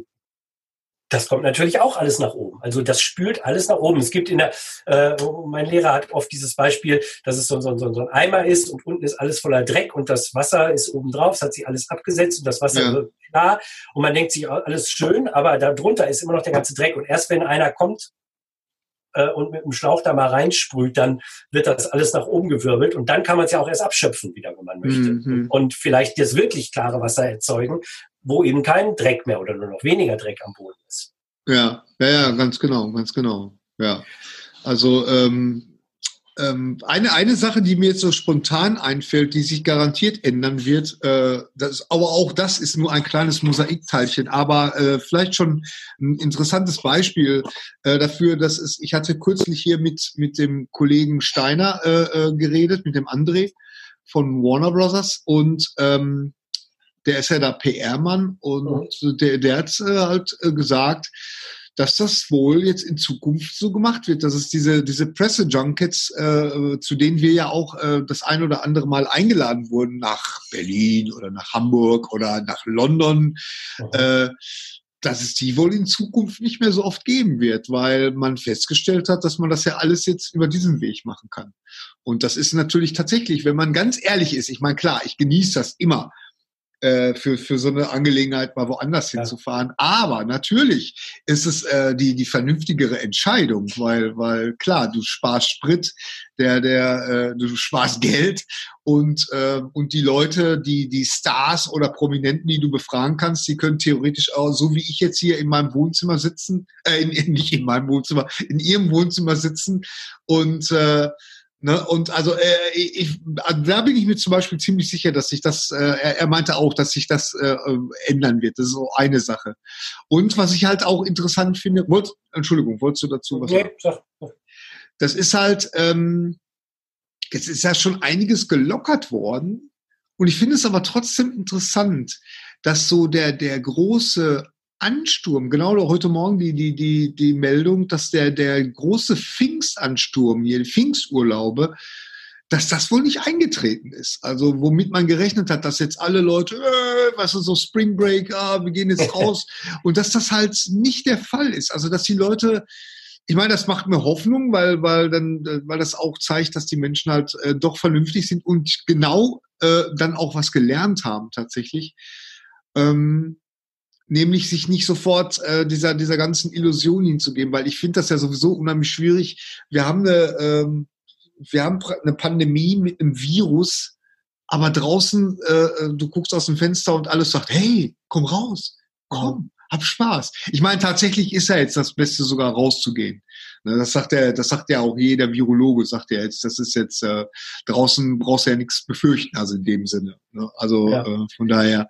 das kommt natürlich auch alles nach oben. Also das spült alles nach oben. Es gibt in der, äh, mein Lehrer hat oft dieses Beispiel, dass es so, so, so, so ein Eimer ist und unten ist alles voller Dreck und das Wasser ist oben drauf, es hat sich alles abgesetzt und das Wasser Ja. wird klar und man denkt sich, alles schön, aber darunter ist immer noch der ganze Dreck und erst wenn einer kommt äh, und mit dem Schlauch da mal reinsprüht, dann wird das alles nach oben gewirbelt und dann kann man es ja auch erst abschöpfen wieder, wenn man möchte. Mhm. Und vielleicht das wirklich klare Wasser erzeugen, wo eben kein Dreck mehr oder nur noch weniger Dreck am Boden ist. Ja, ja, ja, ganz genau, ganz genau. Ja. Also ähm, ähm, eine, eine Sache, die mir jetzt so spontan einfällt, die sich garantiert ändern wird, äh, das, aber auch das ist nur ein kleines Mosaikteilchen, aber äh, vielleicht schon ein interessantes Beispiel äh, dafür, dass es, ich hatte kürzlich hier mit, mit dem Kollegen Steiner äh, äh, geredet, mit dem André von Warner Brothers und ähm, der ist ja da P R-Mann und mhm. der, der hat äh, halt äh, gesagt, dass das wohl jetzt in Zukunft so gemacht wird, dass es diese, diese Presse-Junkets, äh, zu denen wir ja auch äh, das ein oder andere Mal eingeladen wurden, nach Berlin oder nach Hamburg oder nach London, mhm. äh, dass es die wohl in Zukunft nicht mehr so oft geben wird, weil man festgestellt hat, dass man das ja alles jetzt über diesen Weg machen kann. Und das ist natürlich tatsächlich, wenn man ganz ehrlich ist, ich meine, klar, ich genieße das immer, für für so eine Angelegenheit mal woanders ja. hinzufahren. Aber natürlich ist es äh, die die vernünftigere Entscheidung, weil weil klar, du sparst Sprit, der der äh, du sparst Geld und äh, und die Leute, die die Stars oder Prominenten, die du befragen kannst, die können theoretisch auch so wie ich jetzt hier in meinem Wohnzimmer sitzen, äh, in, in, nicht in meinem Wohnzimmer, in ihrem Wohnzimmer sitzen und äh, Ne, und also äh, ich, da bin ich mir zum Beispiel ziemlich sicher, dass sich das, äh, er, er meinte auch, dass sich das äh, ändern wird. Das ist so eine Sache. Und was ich halt auch interessant finde, wollt, Entschuldigung, wolltest du dazu was nee, sagen? sag. Das ist halt, ähm, jetzt ist ja schon einiges gelockert worden. Und ich finde es aber trotzdem interessant, dass so der, der große Ansturm, genau heute Morgen die, die, die, die Meldung, dass der, der große Pfingstansturm, hier die Pfingsturlaube, dass das wohl nicht eingetreten ist. Also womit man gerechnet hat, dass jetzt alle Leute, äh, was ist so Spring Break, ah, wir gehen jetzt raus. Und dass das halt nicht der Fall ist. Also dass die Leute, ich meine, das macht mir Hoffnung, weil, weil dann, weil das auch zeigt, dass die Menschen halt äh, doch vernünftig sind und genau äh, dann auch was gelernt haben tatsächlich. Ähm, nämlich sich nicht sofort äh, dieser, dieser ganzen Illusion hinzugeben, weil ich finde das ja sowieso unheimlich schwierig. Wir haben eine, ähm, wir haben eine Pandemie mit einem Virus, aber draußen, äh, du guckst aus dem Fenster und alles sagt, hey, komm raus, komm, hab Spaß. Ich meine, tatsächlich ist ja jetzt das Beste, sogar rauszugehen. Das sagt ja, das sagt ja auch jeder Virologe, sagt ja jetzt, das ist jetzt, äh, draußen brauchst du ja nichts befürchten, also in dem Sinne. Ne? Also ja. äh, von daher,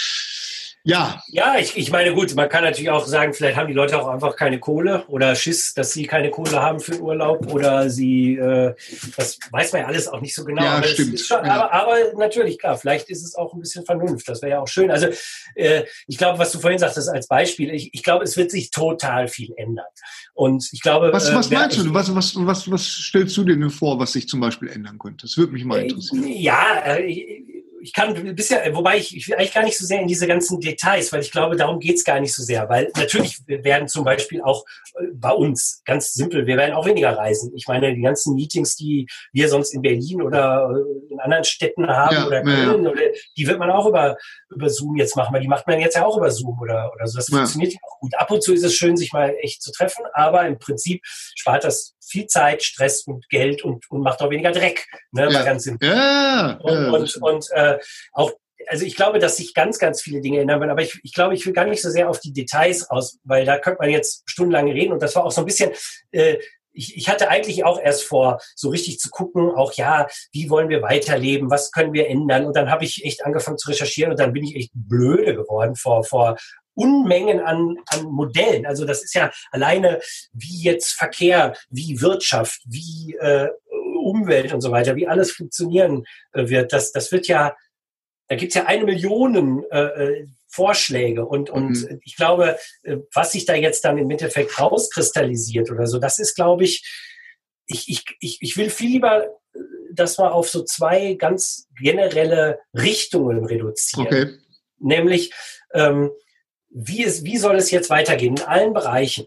ja. Ja, ich, ich meine, gut, man kann natürlich auch sagen, vielleicht haben die Leute auch einfach keine Kohle oder Schiss, dass sie keine Kohle haben für den Urlaub oder sie, äh, das weiß man ja alles auch nicht so genau. Ja, aber stimmt. Schon, ja. aber, aber natürlich, klar, vielleicht ist es auch ein bisschen Vernunft, das wäre ja auch schön. Also äh, ich glaube, was du vorhin sagtest als Beispiel, ich, ich glaube, es wird sich total viel ändern. Und ich glaube... Was, was äh, meinst du? Was, was, was, was stellst du dir denn vor, was sich zum Beispiel ändern könnte? Das würde mich mal interessieren. Äh, ja, äh, ich, Ich kann bisher, wobei ich, ich will eigentlich gar nicht so sehr in diese ganzen Details, weil ich glaube, darum geht's gar nicht so sehr. Weil natürlich werden zum Beispiel auch bei uns, ganz simpel, wir werden auch weniger reisen. Ich meine, die ganzen Meetings, die wir sonst in Berlin oder in anderen Städten haben ja, oder Köln, ja. oder, die wird man auch über, über Zoom jetzt machen, weil die macht man jetzt ja auch über Zoom oder, oder so. Das ja. funktioniert ja auch gut. Ab und zu ist es schön, sich mal echt zu treffen, aber im Prinzip spart das viel Zeit, Stress und Geld und, und macht auch weniger Dreck. Ne, ja. mal ganz simpel. Ja. Und, ja. und, und äh, auch, also ich glaube, dass sich ganz, ganz viele Dinge ändern werden, aber ich, ich glaube, ich will gar nicht so sehr auf die Details aus, weil da könnte man jetzt stundenlang reden und das war auch so ein bisschen, äh, ich, ich hatte eigentlich auch erst vor, so richtig zu gucken, auch ja, wie wollen wir weiterleben, was können wir ändern und dann habe ich echt angefangen zu recherchieren und dann bin ich echt blöde geworden vor, vor Unmengen an, an Modellen. Also das ist ja alleine wie jetzt Verkehr, wie Wirtschaft, wie äh, Umwelt und so weiter, wie alles funktionieren äh, wird. Das, das wird ja, da gibt's ja eine Million äh, Vorschläge und, und mhm. ich glaube, äh, was sich da jetzt dann im Endeffekt rauskristallisiert oder so, das ist, glaube ich, ich, ich, ich, ich will viel lieber das mal auf so zwei ganz generelle Richtungen reduzieren. Okay. Nämlich, ähm, Wie, ist, wie soll es jetzt weitergehen in allen Bereichen?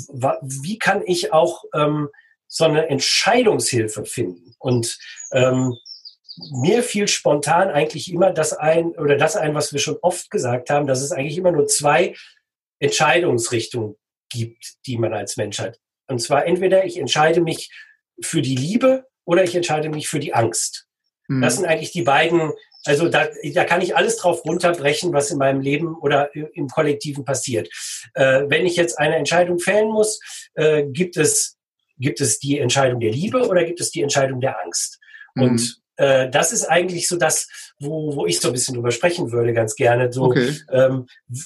Wie kann ich auch ähm, so eine Entscheidungshilfe finden? Und ähm, mir fiel spontan eigentlich immer das ein, oder das ein, was wir schon oft gesagt haben, dass es eigentlich immer nur zwei Entscheidungsrichtungen gibt, die man als Mensch hat. Und zwar entweder ich entscheide mich für die Liebe oder ich entscheide mich für die Angst. Mhm. Das sind eigentlich die beiden. Also da, da kann ich alles drauf runterbrechen, was in meinem Leben oder im Kollektiven passiert. Äh, wenn ich jetzt eine Entscheidung fällen muss, äh, gibt es gibt es die Entscheidung der Liebe oder gibt es die Entscheidung der Angst? Mhm. Und äh, das ist eigentlich so das, wo, wo ich so ein bisschen drüber sprechen würde, ganz gerne. So, okay. ähm,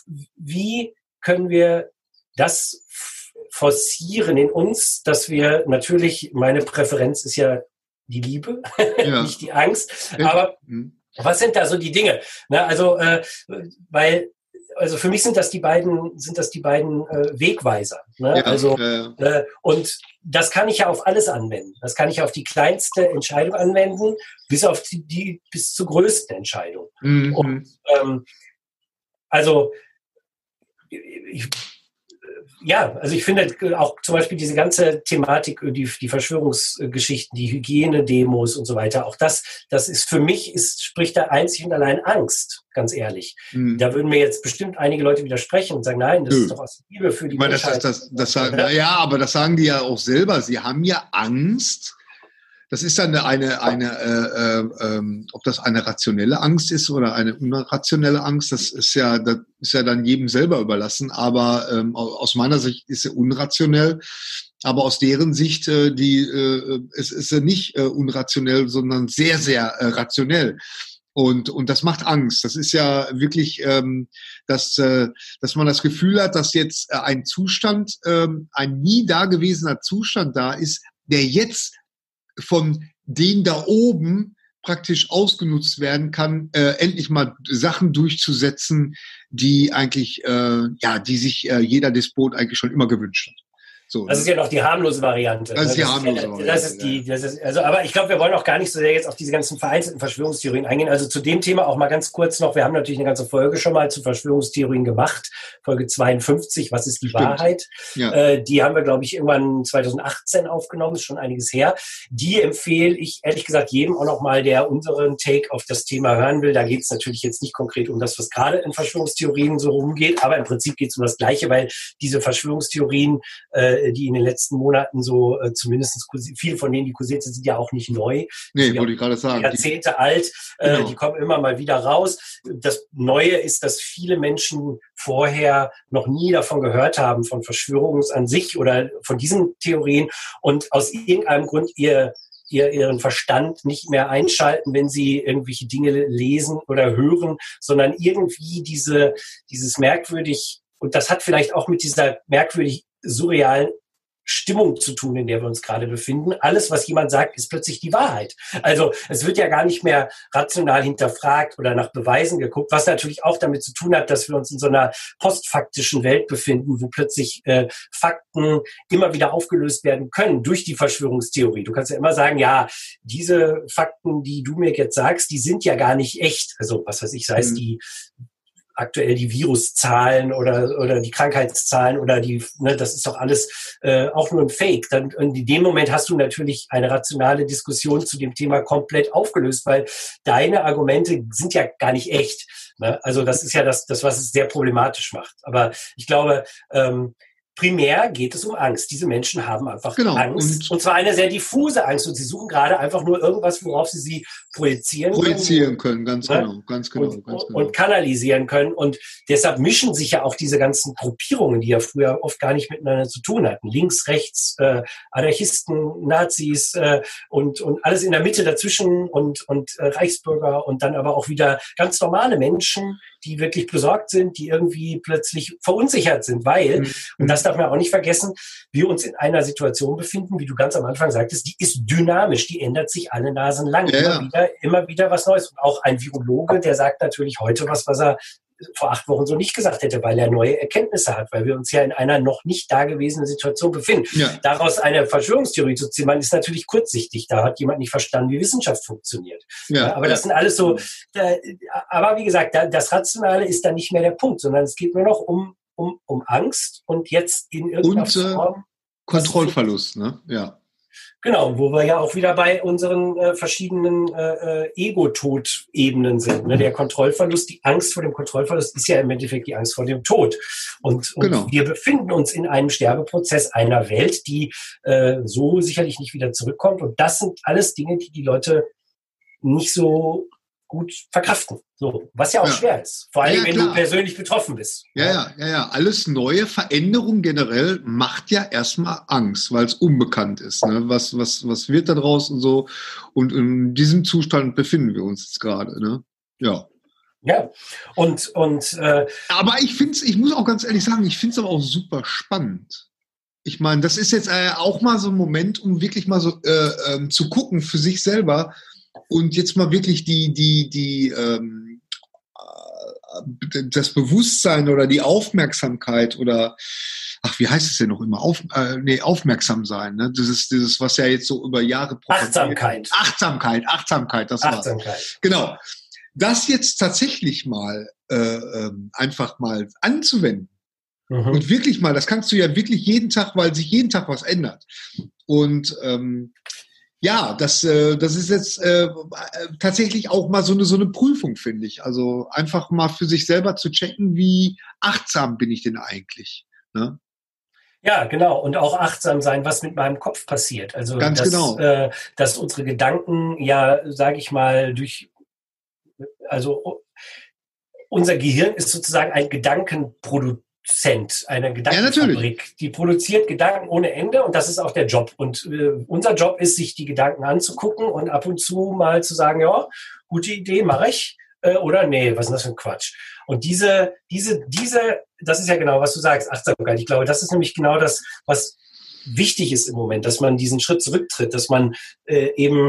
wie können wir das forcieren in uns, dass wir natürlich, meine Präferenz ist ja die Liebe, ja. nicht die Angst, aber mhm. was sind da so die Dinge? Na, also, äh, weil, also für mich sind das die beiden, sind das die beiden äh, Wegweiser. Ne? Ja, also ja, ja. Äh, und das kann ich ja auf alles anwenden. Das kann ich auf die kleinste Entscheidung anwenden, bis auf die, die bis zur größten Entscheidung. Mhm. Und ähm, also ich, ja, also ich finde auch zum Beispiel diese ganze Thematik, die, die Verschwörungsgeschichten, die Hygienedemos und so weiter, auch das, das ist für mich, ist, spricht da einzig und allein Angst, ganz ehrlich. Mhm. Da würden mir jetzt bestimmt einige Leute widersprechen und sagen, nein, das Nö. ist doch aus Liebe für die ich meine, Menschheit. Das, das, das, das, das, ja, aber das sagen die ja auch selber. Sie haben ja Angst. Das ist dann eine, eine, eine äh, äh, ähm, ob das eine rationelle Angst ist oder eine unrationelle Angst, das ist ja, das ist ja dann jedem selber überlassen. Aber ähm, aus meiner Sicht ist sie unrationell. Aber aus deren Sicht, äh, die, äh, es ist ja nicht äh, unrationell, sondern sehr, sehr äh, rationell. Und, und das macht Angst. Das ist ja wirklich, ähm, dass, äh, dass man das Gefühl hat, dass jetzt äh, ein Zustand, ähm, ein nie dagewesener Zustand da ist, der jetzt von den da oben praktisch ausgenutzt werden kann, äh, endlich mal Sachen durchzusetzen, die eigentlich, äh, ja, die sich äh, jeder Despot eigentlich schon immer gewünscht hat. So, das ne? ist ja noch die harmlose Variante. Das ist die das harmlose ist ja, Variante. Das ist die, das ist, also, aber ich glaube, wir wollen auch gar nicht so sehr jetzt auf diese ganzen vereinzelten Verschwörungstheorien eingehen. Also zu dem Thema auch mal ganz kurz noch. Wir haben natürlich eine ganze Folge schon mal zu Verschwörungstheorien gemacht. Folge zweiundfünfzig, was ist die Stimmt. Wahrheit? Ja. Äh, die haben wir, glaube ich, irgendwann zwanzig achtzehn aufgenommen, ist schon einiges her. Die empfehle ich, ehrlich gesagt, jedem auch noch mal, der unseren Take auf das Thema hören will. Da geht es natürlich jetzt nicht konkret um das, was gerade in Verschwörungstheorien so rumgeht, aber im Prinzip geht es um das Gleiche, weil diese Verschwörungstheorien, äh, die in den letzten Monaten so äh, zumindest viele von denen, die kursiert sind, sind ja auch nicht neu. Nee, wollte ich gerade sagen. Jahrzehnte die, alt, äh, genau. Die kommen immer mal wieder raus. Das Neue ist, dass viele Menschen vorher noch nie davon gehört haben, von Verschwörungen an sich oder von diesen Theorien und aus irgendeinem Grund ihr Ihr, ihren Verstand nicht mehr einschalten, wenn sie irgendwelche Dinge lesen oder hören, sondern irgendwie diese, dieses merkwürdig, und das hat vielleicht auch mit dieser merkwürdig surrealen Stimmung zu tun, in der wir uns gerade befinden. Alles, was jemand sagt, ist plötzlich die Wahrheit. Also es wird ja gar nicht mehr rational hinterfragt oder nach Beweisen geguckt, was natürlich auch damit zu tun hat, dass wir uns in so einer postfaktischen Welt befinden, wo plötzlich äh, Fakten immer wieder aufgelöst werden können durch die Verschwörungstheorie. Du kannst ja immer sagen, ja, diese Fakten, die du mir jetzt sagst, die sind ja gar nicht echt. Also was weiß ich, sei es die aktuell die Viruszahlen oder oder die Krankheitszahlen oder die, ne, das ist doch alles äh, auch nur ein Fake. Dann in dem Moment hast du natürlich eine rationale Diskussion zu dem Thema komplett aufgelöst, weil deine Argumente sind ja gar nicht echt. Ne? Also das ist ja das, das, was es sehr problematisch macht. Aber ich glaube, ähm, primär geht es um Angst. Diese Menschen haben einfach genau. Angst. Und, und zwar eine sehr diffuse Angst. Und sie suchen gerade einfach nur irgendwas, worauf sie sie projizieren, projizieren können. können ganz, ne? genau, ganz genau, und, ganz genau. Und kanalisieren können. Und deshalb mischen sich ja auch diese ganzen Gruppierungen, die ja früher oft gar nicht miteinander zu tun hatten. Links, rechts, äh, Anarchisten, Nazis äh, und, und alles in der Mitte dazwischen und, und äh, Reichsbürger und dann aber auch wieder ganz normale Menschen, die wirklich besorgt sind, die irgendwie plötzlich verunsichert sind, weil, mhm. und das darf man auch nicht vergessen, wir uns in einer Situation befinden, wie du ganz am Anfang sagtest, die ist dynamisch, die ändert sich alle Nasen lang, ja. immer wieder, immer wieder was Neues. Und auch ein Virologe, der sagt natürlich heute was, was er vor acht Wochen so nicht gesagt hätte, weil er neue Erkenntnisse hat, weil wir uns ja in einer noch nicht dagewesenen Situation befinden. Ja. Daraus eine Verschwörungstheorie zu zimmern, ist natürlich kurzsichtig. Da hat jemand nicht verstanden, wie Wissenschaft funktioniert. Ja, aber ja. das sind alles so, da, aber wie gesagt, da, das Rationale ist dann nicht mehr der Punkt, sondern es geht nur noch um, um, um Angst und jetzt in irgendeiner und, äh, Form Kontrollverlust, ne? Ja. Genau, wo wir ja auch wieder bei unseren äh, verschiedenen äh, Ego-Tod-Ebenen sind. Ne? Der Kontrollverlust, die Angst vor dem Kontrollverlust ist ja im Endeffekt die Angst vor dem Tod. Und, und genau. wir befinden uns in einem Sterbeprozess einer Welt, die äh, so sicherlich nicht wieder zurückkommt. Und das sind alles Dinge, die die Leute nicht so gut verkraften. So, was ja auch ja. schwer ist. Vor allem, ja, wenn klar. du persönlich betroffen bist. Ja, ja, ja, ja. Alles neue Veränderung generell macht ja erstmal Angst, weil es unbekannt ist. Ne? Was, was, was wird da draus und so? Und in diesem Zustand befinden wir uns jetzt gerade. Ne? Ja. Ja. Und, und, äh, aber ich finde es, ich muss auch ganz ehrlich sagen, ich finde es aber auch super spannend. Ich meine, das ist jetzt äh, auch mal so ein Moment, um wirklich mal so äh, ähm, zu gucken für sich selber, und jetzt mal wirklich die, die, die, ähm, das Bewusstsein oder die Aufmerksamkeit oder, ach, wie heißt es denn noch immer? Auf, äh, nee, aufmerksam sein, ne? Das ist dieses, was ja jetzt so über Jahre Achtsamkeit. Achtsamkeit, Achtsamkeit, das war's. Achtsamkeit. Genau. Das jetzt tatsächlich mal, äh, ähm, einfach mal anzuwenden. Mhm. Und wirklich mal, das kannst du ja wirklich jeden Tag, weil sich jeden Tag was ändert. Und, ähm, ja, das, äh, das ist jetzt äh, tatsächlich auch mal so eine, so eine Prüfung, finde ich. Also einfach mal für sich selber zu checken, wie achtsam bin ich denn eigentlich? Ne? Ja, genau. Und auch achtsam sein, was mit meinem Kopf passiert. Also Ganz dass, genau. äh, dass unsere Gedanken ja, sage ich mal, durch, also unser Gehirn ist sozusagen ein Gedankenproduzent. Eine Gedankenfabrik, ja, die produziert Gedanken ohne Ende und das ist auch der Job. Und äh, unser Job ist, sich die Gedanken anzugucken und ab und zu mal zu sagen, ja, gute Idee, mache ich, äh, oder nee, was ist das für ein Quatsch? Und diese, diese, diese, das ist ja genau, was du sagst, Achtsamkeit. Ich glaube, das ist nämlich genau das, was wichtig ist im Moment, dass man diesen Schritt zurücktritt, dass man äh, eben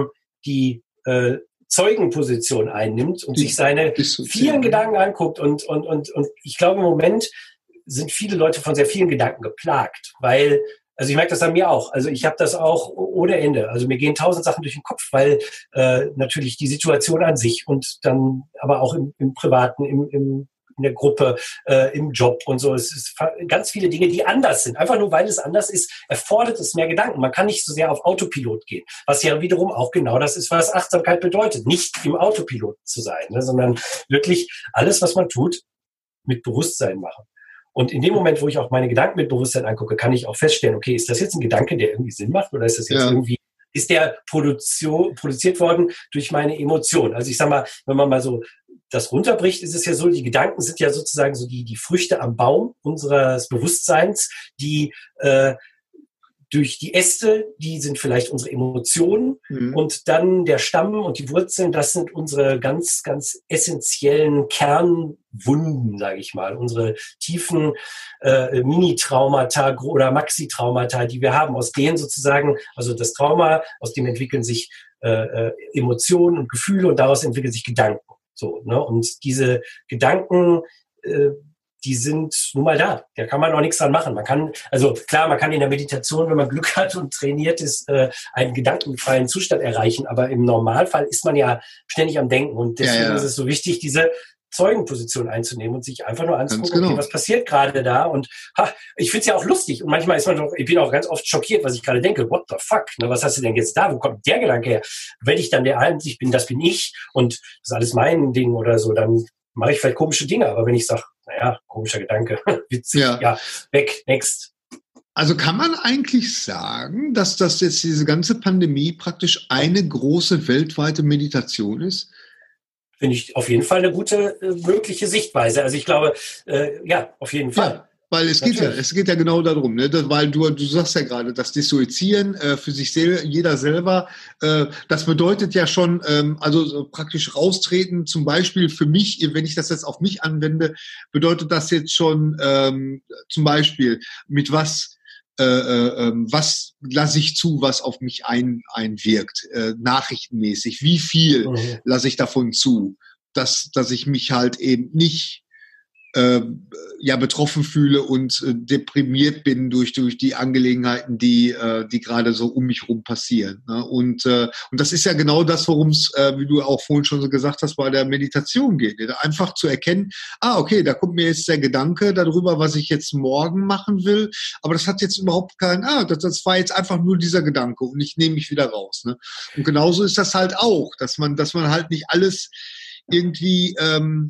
die äh, Zeugenposition einnimmt und die, sich seine vielen Gedanken anguckt. Und, und, und, und ich glaube, im Moment sind viele Leute von sehr vielen Gedanken geplagt, weil, also ich merke das an mir auch. Also ich habe das auch ohne Ende. Also mir gehen tausend Sachen durch den Kopf, weil äh, natürlich die Situation an sich und dann aber auch im, im Privaten, im, im in der Gruppe, äh, im Job und so. Es ist ganz viele Dinge, die anders sind. Einfach nur, weil es anders ist, erfordert es mehr Gedanken. Man kann nicht so sehr auf Autopilot gehen, was ja wiederum auch genau das ist, was Achtsamkeit bedeutet. Nicht im Autopilot zu sein, ne, sondern wirklich alles, was man tut, mit Bewusstsein machen. Und in dem Moment, wo ich auch meine Gedanken mit Bewusstsein angucke, kann ich auch feststellen, okay, ist das jetzt ein Gedanke, der irgendwie Sinn macht oder ist das jetzt ja. irgendwie, ist der Produktion, produziert worden durch meine Emotionen? Also ich sag mal, wenn man mal so das runterbricht, ist es ja so, die Gedanken sind ja sozusagen so die, die Früchte am Baum unseres Bewusstseins, die äh, durch die Äste, die sind vielleicht unsere Emotionen mhm. und dann der Stamm und die Wurzeln, das sind unsere ganz, ganz essentiellen Kernwunden, sage ich mal, unsere tiefen äh, Mini-Traumata oder Maxi-Traumata, die wir haben, aus denen sozusagen, also das Trauma, aus dem entwickeln sich äh, Emotionen und Gefühle und daraus entwickeln sich Gedanken. So, ne? Und diese Gedanken, äh, die sind nun mal da. Da kann man auch nichts dran machen. Man kann, also klar, man kann in der Meditation, wenn man Glück hat und trainiert ist, äh, einen gedankenfreien Zustand erreichen. Aber im Normalfall ist man ja ständig am Denken. Und deswegen ja, ja. ist es so wichtig, diese Zeugenposition einzunehmen und sich einfach nur anzugucken, genau. okay, was passiert gerade da? Und ha, ich finde es ja auch lustig. Und manchmal ist man doch, ich bin auch ganz oft schockiert, was ich gerade denke. What the fuck? Ne, was hast du denn jetzt da? Wo kommt der Gedanke her? Wenn ich dann der Einsicht bin, das bin ich und das ist alles mein Ding oder so, dann mache ich vielleicht komische Dinge. Aber wenn ich sage, naja, komischer Gedanke, witzig, ja. ja, weg, next. Also kann man eigentlich sagen, dass das jetzt diese ganze Pandemie praktisch eine große weltweite Meditation ist? Finde ich auf jeden Fall eine gute äh, mögliche Sichtweise. Also ich glaube, äh, ja, auf jeden Fall. Ja, weil es Natürlich. geht ja, es geht ja genau darum, ne? Das, weil du, du sagst ja gerade, das Dissoziieren äh, für sich sel- jeder selber, äh, das bedeutet ja schon, ähm, also so praktisch raustreten. Zum Beispiel für mich, wenn ich das jetzt auf mich anwende, bedeutet das jetzt schon ähm, zum Beispiel mit was Äh, äh, was lasse ich zu, was auf mich ein, einwirkt, äh, nachrichtenmäßig, wie viel mhm. lasse ich davon zu, dass, dass ich mich halt eben nicht äh, ja betroffen fühle und äh, deprimiert bin durch durch die Angelegenheiten, die äh, die gerade so um mich rum passieren. Ne? Und äh, und das ist ja genau das, worum es, äh, wie du auch vorhin schon so gesagt hast, bei der Meditation geht. Einfach zu erkennen, ah okay, da kommt mir jetzt der Gedanke darüber, was ich jetzt morgen machen will, aber das hat jetzt überhaupt keinen, ah, das, das war jetzt einfach nur dieser Gedanke und ich nehme mich wieder raus. Ne? Und genauso ist das halt auch, dass man, dass man halt nicht alles irgendwie ähm,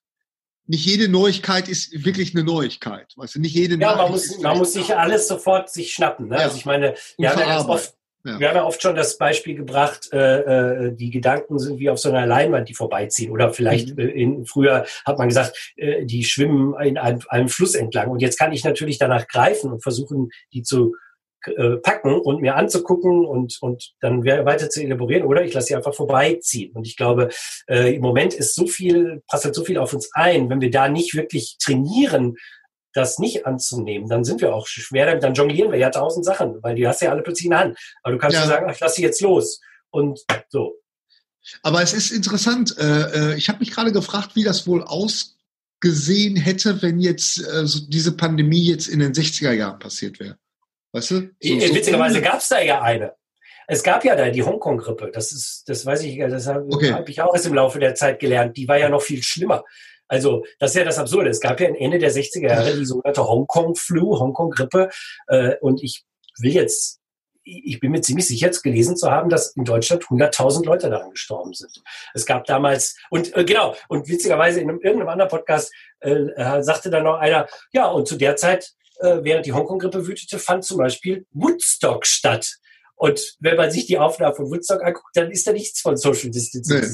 nicht jede Neuigkeit ist wirklich eine Neuigkeit. Weißt du, nicht jede ja, man muss, man muss sich alles sofort sich schnappen. Ne? Ja. Also ich meine, wir haben, ja ganz oft, ja. wir haben ja oft schon das Beispiel gebracht, äh, die Gedanken sind wie auf so einer Leinwand, die vorbeiziehen. Oder vielleicht mhm. äh, in, früher hat man gesagt, äh, die schwimmen in einem, einem Fluss entlang. Und jetzt kann ich natürlich danach greifen und versuchen, die zu äh, packen und mir anzugucken und und dann weiter zu elaborieren, oder ich lasse sie einfach vorbeiziehen. Und ich glaube, äh, im Moment ist so viel, prasselt so viel auf uns ein, wenn wir da nicht wirklich trainieren, das nicht anzunehmen, dann sind wir auch schwer damit, dann jonglieren wir ja tausend Sachen, weil die hast ja alle plötzlich in der Hand. Aber du kannst ja sagen, ach, ich lasse sie jetzt los. Und so. Aber es ist interessant, äh, ich habe mich gerade gefragt, wie das wohl ausgesehen hätte, wenn jetzt äh, so diese Pandemie jetzt in den sechziger Jahren passiert wäre. Weißt du? So, so Witzigerweise gab es da ja eine. Es gab ja da die Hongkong-Grippe. Das ist, das weiß ich, das habe okay. hab ich auch erst im Laufe der Zeit gelernt. Die war ja noch viel schlimmer. Also das ist ja das Absurde. Es gab ja Ende der sechziger Jahre die sogenannte Hongkong-Flu, Hongkong-Grippe. Und ich will jetzt, ich bin mir ziemlich sicher, jetzt gelesen zu haben, dass in Deutschland hunderttausend Leute daran gestorben sind. Es gab damals, und äh, genau, und witzigerweise in einem, irgendeinem anderen Podcast äh, sagte dann noch einer, ja, und zu der Zeit, während die Hongkong-Grippe wütete, fand zum Beispiel Woodstock statt. Und wenn man sich die Aufnahmen von Woodstock anguckt, dann ist da nichts von Social Distancing zu sehen.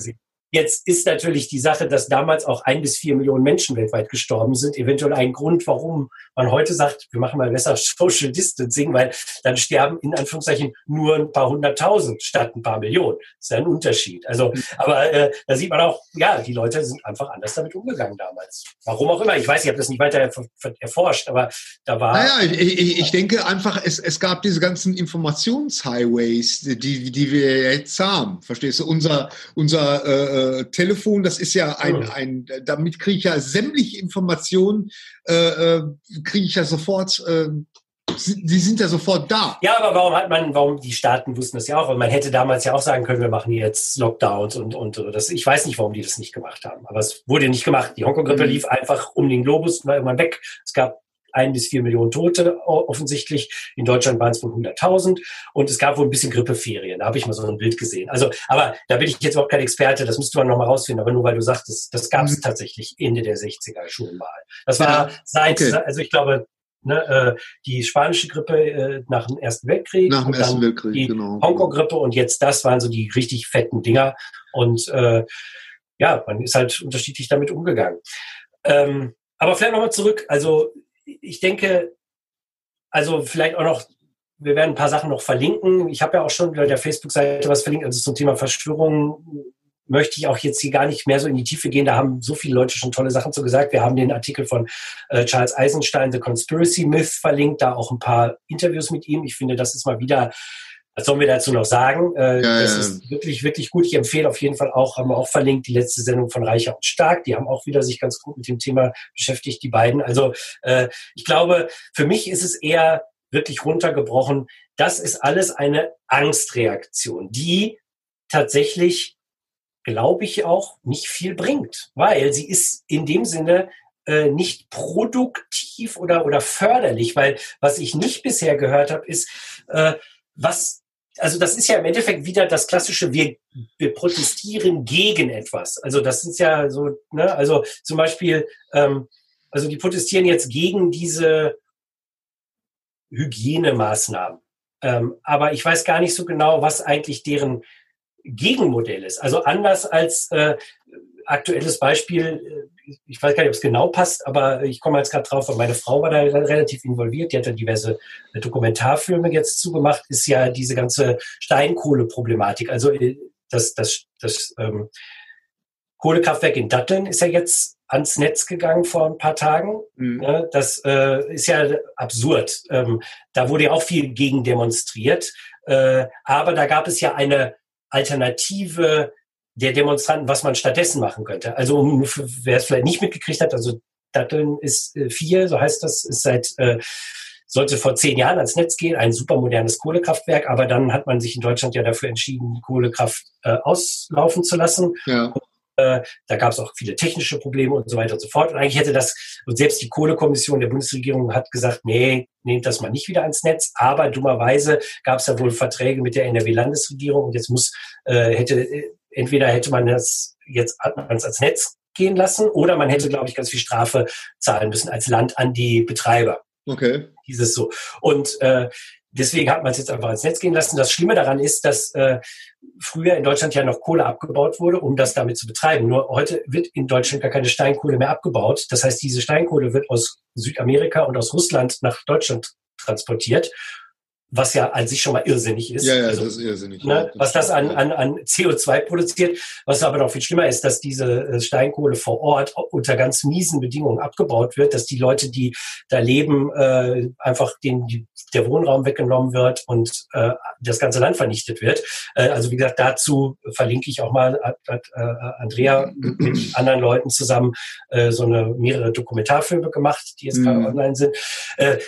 Jetzt ist natürlich die Sache, dass damals auch ein bis vier Millionen Menschen weltweit gestorben sind, eventuell ein Grund, warum man heute sagt, wir machen mal besser Social Distancing, weil dann sterben in Anführungszeichen nur ein paar hunderttausend statt ein paar Millionen. Das ist ja ein Unterschied. Also, aber äh, da sieht man auch, ja, die Leute sind einfach anders damit umgegangen damals. Warum auch immer. Ich weiß, ich habe das nicht weiter erforscht, aber da war... Naja, ich, ich, ich denke einfach, es, es gab diese ganzen Informationshighways, die, die wir jetzt haben. Verstehst du? Unser, unser äh, Telefon, das ist ja ein, ein damit kriege ich ja sämtliche Informationen, äh, kriege ich ja sofort, äh, die sind ja sofort da. Ja, aber warum hat man, warum die Staaten wussten das ja auch, und man hätte damals ja auch sagen können, wir machen jetzt Lockdowns und, und das, ich weiß nicht, warum die das nicht gemacht haben, aber es wurde nicht gemacht. Die Hongkong-Grippe mhm. lief einfach um den Globus und war irgendwann weg. Es gab ein bis vier Millionen Tote offensichtlich. In Deutschland waren es wohl hunderttausend und es gab wohl ein bisschen Grippeferien. Da habe ich mal so ein Bild gesehen. Also, aber da bin ich jetzt überhaupt kein Experte. Das müsste man noch mal rausfinden. Aber nur weil du sagtest, das gab es mhm. tatsächlich Ende der sechziger schon mal. Das war ja, seit, okay. also ich glaube, ne, äh, die spanische Grippe äh, nach dem Ersten Weltkrieg, nach dem und Ersten dann Weltkrieg, die genau. Hongkong-Grippe und jetzt das waren so die richtig fetten Dinger. Und äh, ja, man ist halt unterschiedlich damit umgegangen. Ähm, aber vielleicht nochmal zurück. Also ich denke, also vielleicht auch noch, wir werden ein paar Sachen noch verlinken. Ich habe ja auch schon bei der Facebook-Seite was verlinkt. Also zum Thema Verschwörungen möchte ich auch jetzt hier gar nicht mehr so in die Tiefe gehen. Da haben so viele Leute schon tolle Sachen zu gesagt. Wir haben den Artikel von äh, Charles Eisenstein, The Conspiracy Myth, verlinkt. Da auch ein paar Interviews mit ihm. Ich finde, das ist mal wieder... Was sollen wir dazu noch sagen? Äh, ja, das ja. ist wirklich, wirklich gut. Ich empfehle auf jeden Fall auch, haben wir auch verlinkt, die letzte Sendung von Reicher und Stark. Die haben auch wieder sich ganz gut mit dem Thema beschäftigt, die beiden. Also äh, ich glaube, für mich ist es eher wirklich runtergebrochen. Das ist alles eine Angstreaktion, die tatsächlich, glaube ich, auch nicht viel bringt. Weil sie ist in dem Sinne äh, nicht produktiv oder, oder förderlich. Weil was ich nicht bisher gehört habe, ist, äh, was Also das ist ja im Endeffekt wieder das klassische, wir, wir protestieren gegen etwas. Also das ist ja so, ne, also zum Beispiel, ähm, also die protestieren jetzt gegen diese Hygienemaßnahmen. Ähm, aber ich weiß gar nicht so genau, was eigentlich deren Gegenmodell ist. Also anders als äh, aktuelles Beispiel, ich weiß gar nicht, ob es genau passt, aber ich komme jetzt gerade drauf, weil meine Frau war da relativ involviert, die hat da diverse Dokumentarfilme jetzt zugemacht, ist ja diese ganze Steinkohle-Problematik. Also das, das, das ähm, Kohlekraftwerk in Datteln ist ja jetzt ans Netz gegangen vor ein paar Tagen. Mhm. Ja, das äh, ist ja absurd. Ähm, da wurde ja auch viel gegen demonstriert, äh, aber da gab es ja eine Alternative der Demonstranten, was man stattdessen machen könnte. Also um, wer es vielleicht nicht mitgekriegt hat, also Datteln ist äh, vier, so heißt das, ist seit, äh, sollte vor zehn Jahren ans Netz gehen, ein super modernes Kohlekraftwerk, aber dann hat man sich in Deutschland ja dafür entschieden, die Kohlekraft äh, auslaufen zu lassen. Ja. Und, äh, da gab es auch viele technische Probleme und so weiter und so fort. Und eigentlich hätte das, und selbst die Kohlekommission der Bundesregierung hat gesagt, nee, nehmt das mal nicht wieder ans Netz. Aber dummerweise gab es ja wohl Verträge mit der N R W-Landesregierung und jetzt muss, äh, hätte, entweder hätte man das jetzt ans Netz gehen lassen oder man hätte, glaube ich, ganz viel Strafe zahlen müssen als Land an die Betreiber. Okay. Dieses so. Und äh, deswegen hat man es jetzt einfach ans Netz gehen lassen. Das Schlimme daran ist, dass äh, früher in Deutschland ja noch Kohle abgebaut wurde, um das damit zu betreiben. Nur heute wird in Deutschland gar keine Steinkohle mehr abgebaut. Das heißt, diese Steinkohle wird aus Südamerika und aus Russland nach Deutschland transportiert, was ja an sich schon mal irrsinnig ist. Ja, ja, also, das ist irrsinnig. Ne, ja, das was das an, an, an C O zwei produziert. Was aber noch viel schlimmer ist, dass diese Steinkohle vor Ort unter ganz miesen Bedingungen abgebaut wird, dass die Leute, die da leben, äh, einfach denen die, der Wohnraum weggenommen wird und äh, das ganze Land vernichtet wird. Äh, also wie gesagt, dazu verlinke ich auch mal, hat, hat äh, Andrea mit, mit anderen Leuten zusammen äh, so eine mehrere Dokumentarfilme gemacht, die jetzt gerade mhm. online sind. Äh,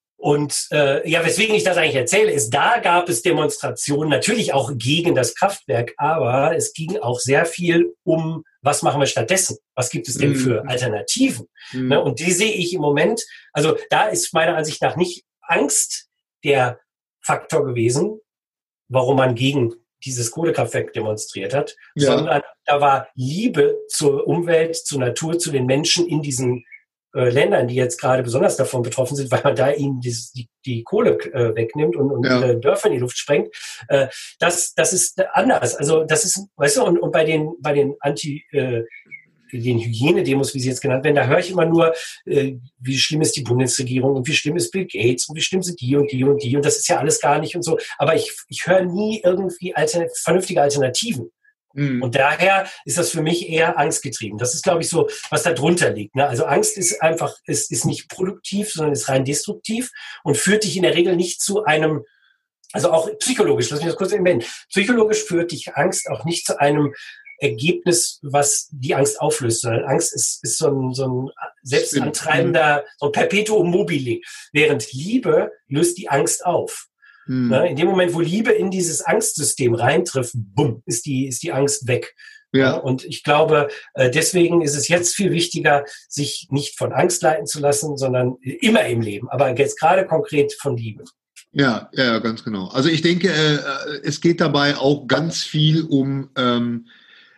Und äh, ja, weswegen ich das eigentlich erzähle, ist, da gab es Demonstrationen, natürlich auch gegen das Kraftwerk, aber es ging auch sehr viel um, was machen wir stattdessen? Was gibt es denn für Alternativen? Mhm. Ne, und die sehe ich im Moment, also da ist meiner Ansicht nach nicht Angst der Faktor gewesen, warum man gegen dieses Kohlekraftwerk demonstriert hat, ja. sondern da war Liebe zur Umwelt, zur Natur, zu den Menschen in diesen äh, Ländern, die jetzt gerade besonders davon betroffen sind, weil man da ihnen die, die, die Kohle äh, wegnimmt und, und Ja. äh, Dörfer in die Luft sprengt, äh, das, das ist anders. Also das ist, weißt du, und, und bei den, bei den Anti, äh, den Hygienedemos, wie sie jetzt genannt werden, da höre ich immer nur, äh, wie schlimm ist die Bundesregierung und wie schlimm ist Bill Gates und wie schlimm sind die und die und die und das ist ja alles gar nicht und so. Aber ich, ich höre nie irgendwie altern- vernünftige Alternativen. Mhm. Und daher ist das für mich eher angstgetrieben. Das ist, glaube ich, so, was da drunter liegt. Ne? Also Angst ist einfach, ist, ist nicht produktiv, sondern ist rein destruktiv und führt dich in der Regel nicht zu einem, also auch psychologisch, lass mich das kurz erwähnen, psychologisch führt dich Angst auch nicht zu einem Ergebnis, was die Angst auflöst, sondern Angst ist, ist so ein, so ein selbstantreibender, so ein Perpetuum mobile, während Liebe löst die Angst auf. Hm. Ne? In dem Moment, wo Liebe in dieses Angstsystem reintrifft, bumm, ist die, ist die Angst weg. Ja. Ne? Und ich glaube, deswegen ist es jetzt viel wichtiger, sich nicht von Angst leiten zu lassen, sondern immer im Leben, aber jetzt gerade konkret von Liebe. Ja, ja, ganz genau. Also ich denke, äh, es geht dabei auch ganz viel um ähm,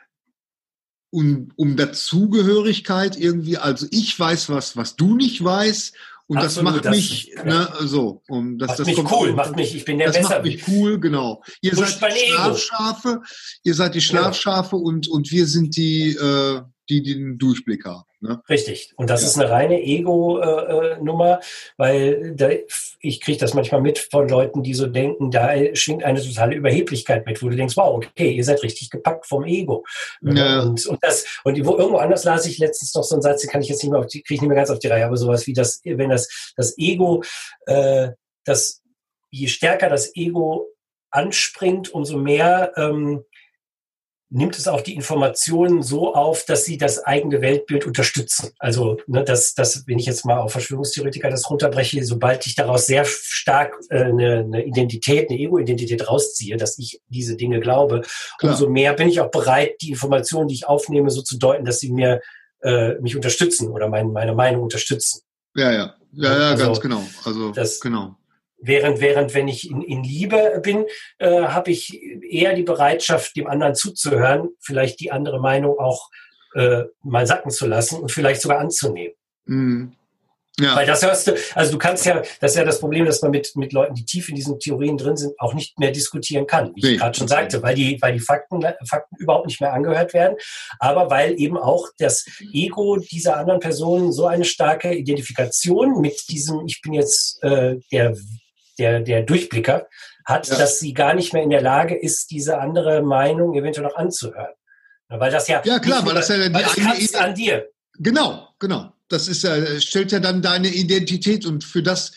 um, um Dazugehörigkeit irgendwie. Also ich weiß was, was du nicht weißt. Und Absolut, das macht das, mich, ja. ne, so, um das, macht das mich kommt cool, auch, macht mich, ich bin der das besser. Das macht mich cool, genau. Ihr seid die Schlafschafe, ihr seid die Schlafschafe ja. und, und wir sind die, äh, die, die den Durchblick haben. Ne? Richtig. Und das ja. ist eine reine Ego-Nummer, äh, weil da, ich kriege das manchmal mit von Leuten, die so denken, da schwingt eine totale Überheblichkeit mit, wo du denkst, wow, okay, ihr seid richtig gepackt vom Ego. Ja. Und, und das, und wo, irgendwo anders las ich letztens noch so einen Satz, den kann ich jetzt nicht mehr auf die, kriege ich nicht mehr ganz auf die Reihe, aber sowas wie das, wenn das, das Ego, äh, das, je stärker das Ego anspringt, umso mehr, ähm, nimmt es auch die Informationen so auf, dass sie das eigene Weltbild unterstützen. Also, ne, dass, dass, wenn ich jetzt mal auf Verschwörungstheoretiker das runterbreche, sobald ich daraus sehr stark äh, eine, eine Identität, eine Ego-Identität rausziehe, dass ich diese Dinge glaube, Klar. umso mehr bin ich auch bereit, die Informationen, die ich aufnehme, so zu deuten, dass sie mir äh, mich unterstützen oder mein, meine Meinung unterstützen. Ja, ja, ja, ja, also, ganz genau. Also, das, genau. Während, während, wenn ich in, in Liebe bin, äh, habe ich eher die Bereitschaft, dem anderen zuzuhören, vielleicht die andere Meinung auch äh, mal sacken zu lassen und vielleicht sogar anzunehmen. Mhm. Ja. Weil das hörst du, also du kannst ja, das ist ja das Problem, dass man mit, mit Leuten, die tief in diesen Theorien drin sind, auch nicht mehr diskutieren kann, wie ich nee, gerade schon sagte, weil die, weil die Fakten, Fakten überhaupt nicht mehr angehört werden, aber weil eben auch das Ego dieser anderen Person so eine starke Identifikation mit diesem, ich bin jetzt äh, der Der, der Durchblicker hat, ja. dass sie gar nicht mehr in der Lage ist, diese andere Meinung eventuell noch anzuhören. Weil das ja, ja klar, weil das ja die weil das kratzt an dir. Genau, genau. Das ist ja, stellt ja dann deine Identität und für das,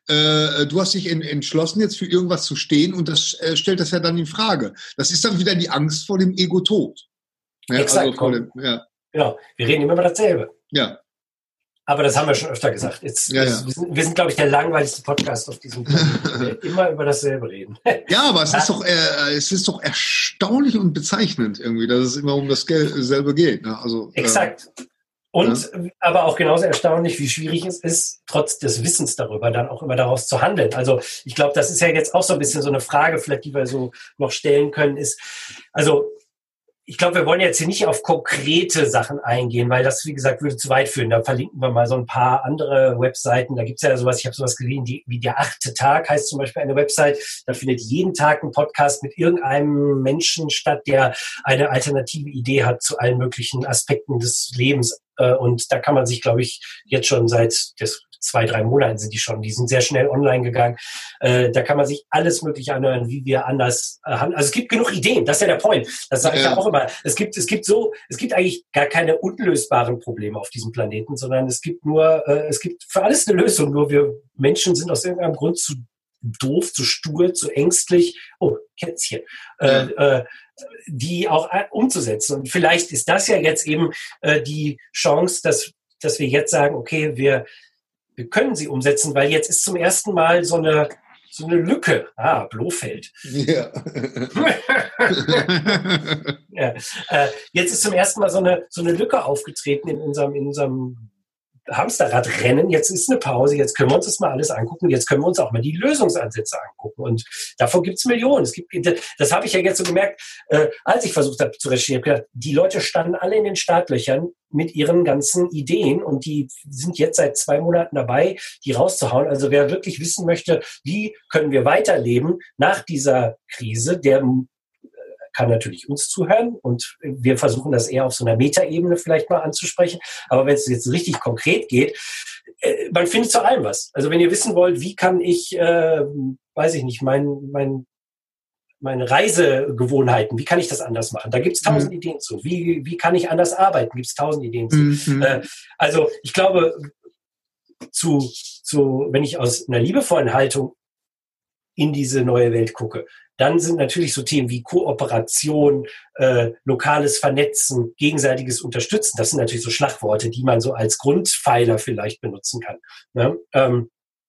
äh, du hast dich en, entschlossen, jetzt für irgendwas zu stehen und das äh, stellt das ja dann in Frage. Das ist dann wieder die Angst vor dem Ego-Tod. Ja, Exakt. Also vor dem, ja. Genau. Wir reden immer über dasselbe. Ja. Aber das haben wir schon öfter gesagt. Jetzt, ja, ja. Wir sind, wir sind, glaube ich, der langweiligste Podcast auf diesem Planeten. Wir immer über dasselbe reden. Ja, aber es ist, doch, äh, es ist doch erstaunlich und bezeichnend irgendwie, dass es immer um dasselbe geht. Ne? Also, Exakt. Äh, und ja. aber auch genauso erstaunlich, wie schwierig es ist, trotz des Wissens darüber dann auch immer daraus zu handeln. Also ich glaube, das ist ja jetzt auch so ein bisschen so eine Frage, vielleicht, die wir so noch stellen können, ist, also ich glaube, wir wollen jetzt hier nicht auf konkrete Sachen eingehen, weil das, wie gesagt, würde zu weit führen. Da verlinken wir mal so ein paar andere Webseiten. Da gibt's ja sowas, ich habe sowas gesehen, die, wie der achte Tag heißt zum Beispiel eine Website. Da findet jeden Tag ein Podcast mit irgendeinem Menschen statt, der eine alternative Idee hat zu allen möglichen Aspekten des Lebens. Und da kann man sich, glaube ich, jetzt schon seit das zwei, drei Monaten sind die schon, die sind sehr schnell online gegangen. Äh, da kann man sich alles Mögliche anhören, wie wir anders äh, haben. Also es gibt genug Ideen, das ist ja der Point. Das sage ich ja auch immer. Es gibt, es gibt so, es gibt eigentlich gar keine unlösbaren Probleme auf diesem Planeten, sondern es gibt nur, äh, es gibt für alles eine Lösung. Nur wir Menschen sind aus irgendeinem Grund zu doof, zu stur, zu ängstlich. Oh, Kätzchen. Äh, äh, die auch umzusetzen. Und vielleicht ist das ja jetzt eben äh, die Chance, dass, dass wir jetzt sagen, okay, wir Wir können sie umsetzen, weil jetzt ist zum ersten Mal so eine, so eine Lücke. Ah, Blofeld. Ja. ja. Äh, jetzt ist zum ersten Mal so eine, so eine Lücke aufgetreten in unserem, in unserem Hamsterrad rennen, jetzt ist eine Pause, jetzt können wir uns das mal alles angucken, jetzt können wir uns auch mal die Lösungsansätze angucken. Und davon gibt es Millionen. Es gibt, das habe ich ja jetzt so gemerkt, äh, als ich versucht habe zu recherchieren, die Leute standen alle in den Startlöchern mit ihren ganzen Ideen und die sind jetzt seit zwei Monaten dabei, die rauszuhauen. Also wer wirklich wissen möchte, wie können wir weiterleben nach dieser Krise, der kann natürlich uns zuhören und wir versuchen das eher auf so einer Metaebene vielleicht mal anzusprechen. Aber wenn es jetzt richtig konkret geht, äh, man findet zu allem was. Also wenn ihr wissen wollt, wie kann ich, äh, weiß ich nicht, mein, mein, meine Reisegewohnheiten, wie kann ich das anders machen? Da gibt es tausend mhm. Ideen zu. Wie, wie kann ich anders arbeiten? Gibt es tausend Ideen zu. Mhm. Äh, also ich glaube, zu, zu, wenn ich aus einer liebevollen Haltung in diese neue Welt gucke, dann sind natürlich so Themen wie Kooperation, äh, lokales Vernetzen, gegenseitiges Unterstützen. Das sind natürlich so Schlagworte, die man so als Grundpfeiler vielleicht benutzen kann. Ne? Ähm,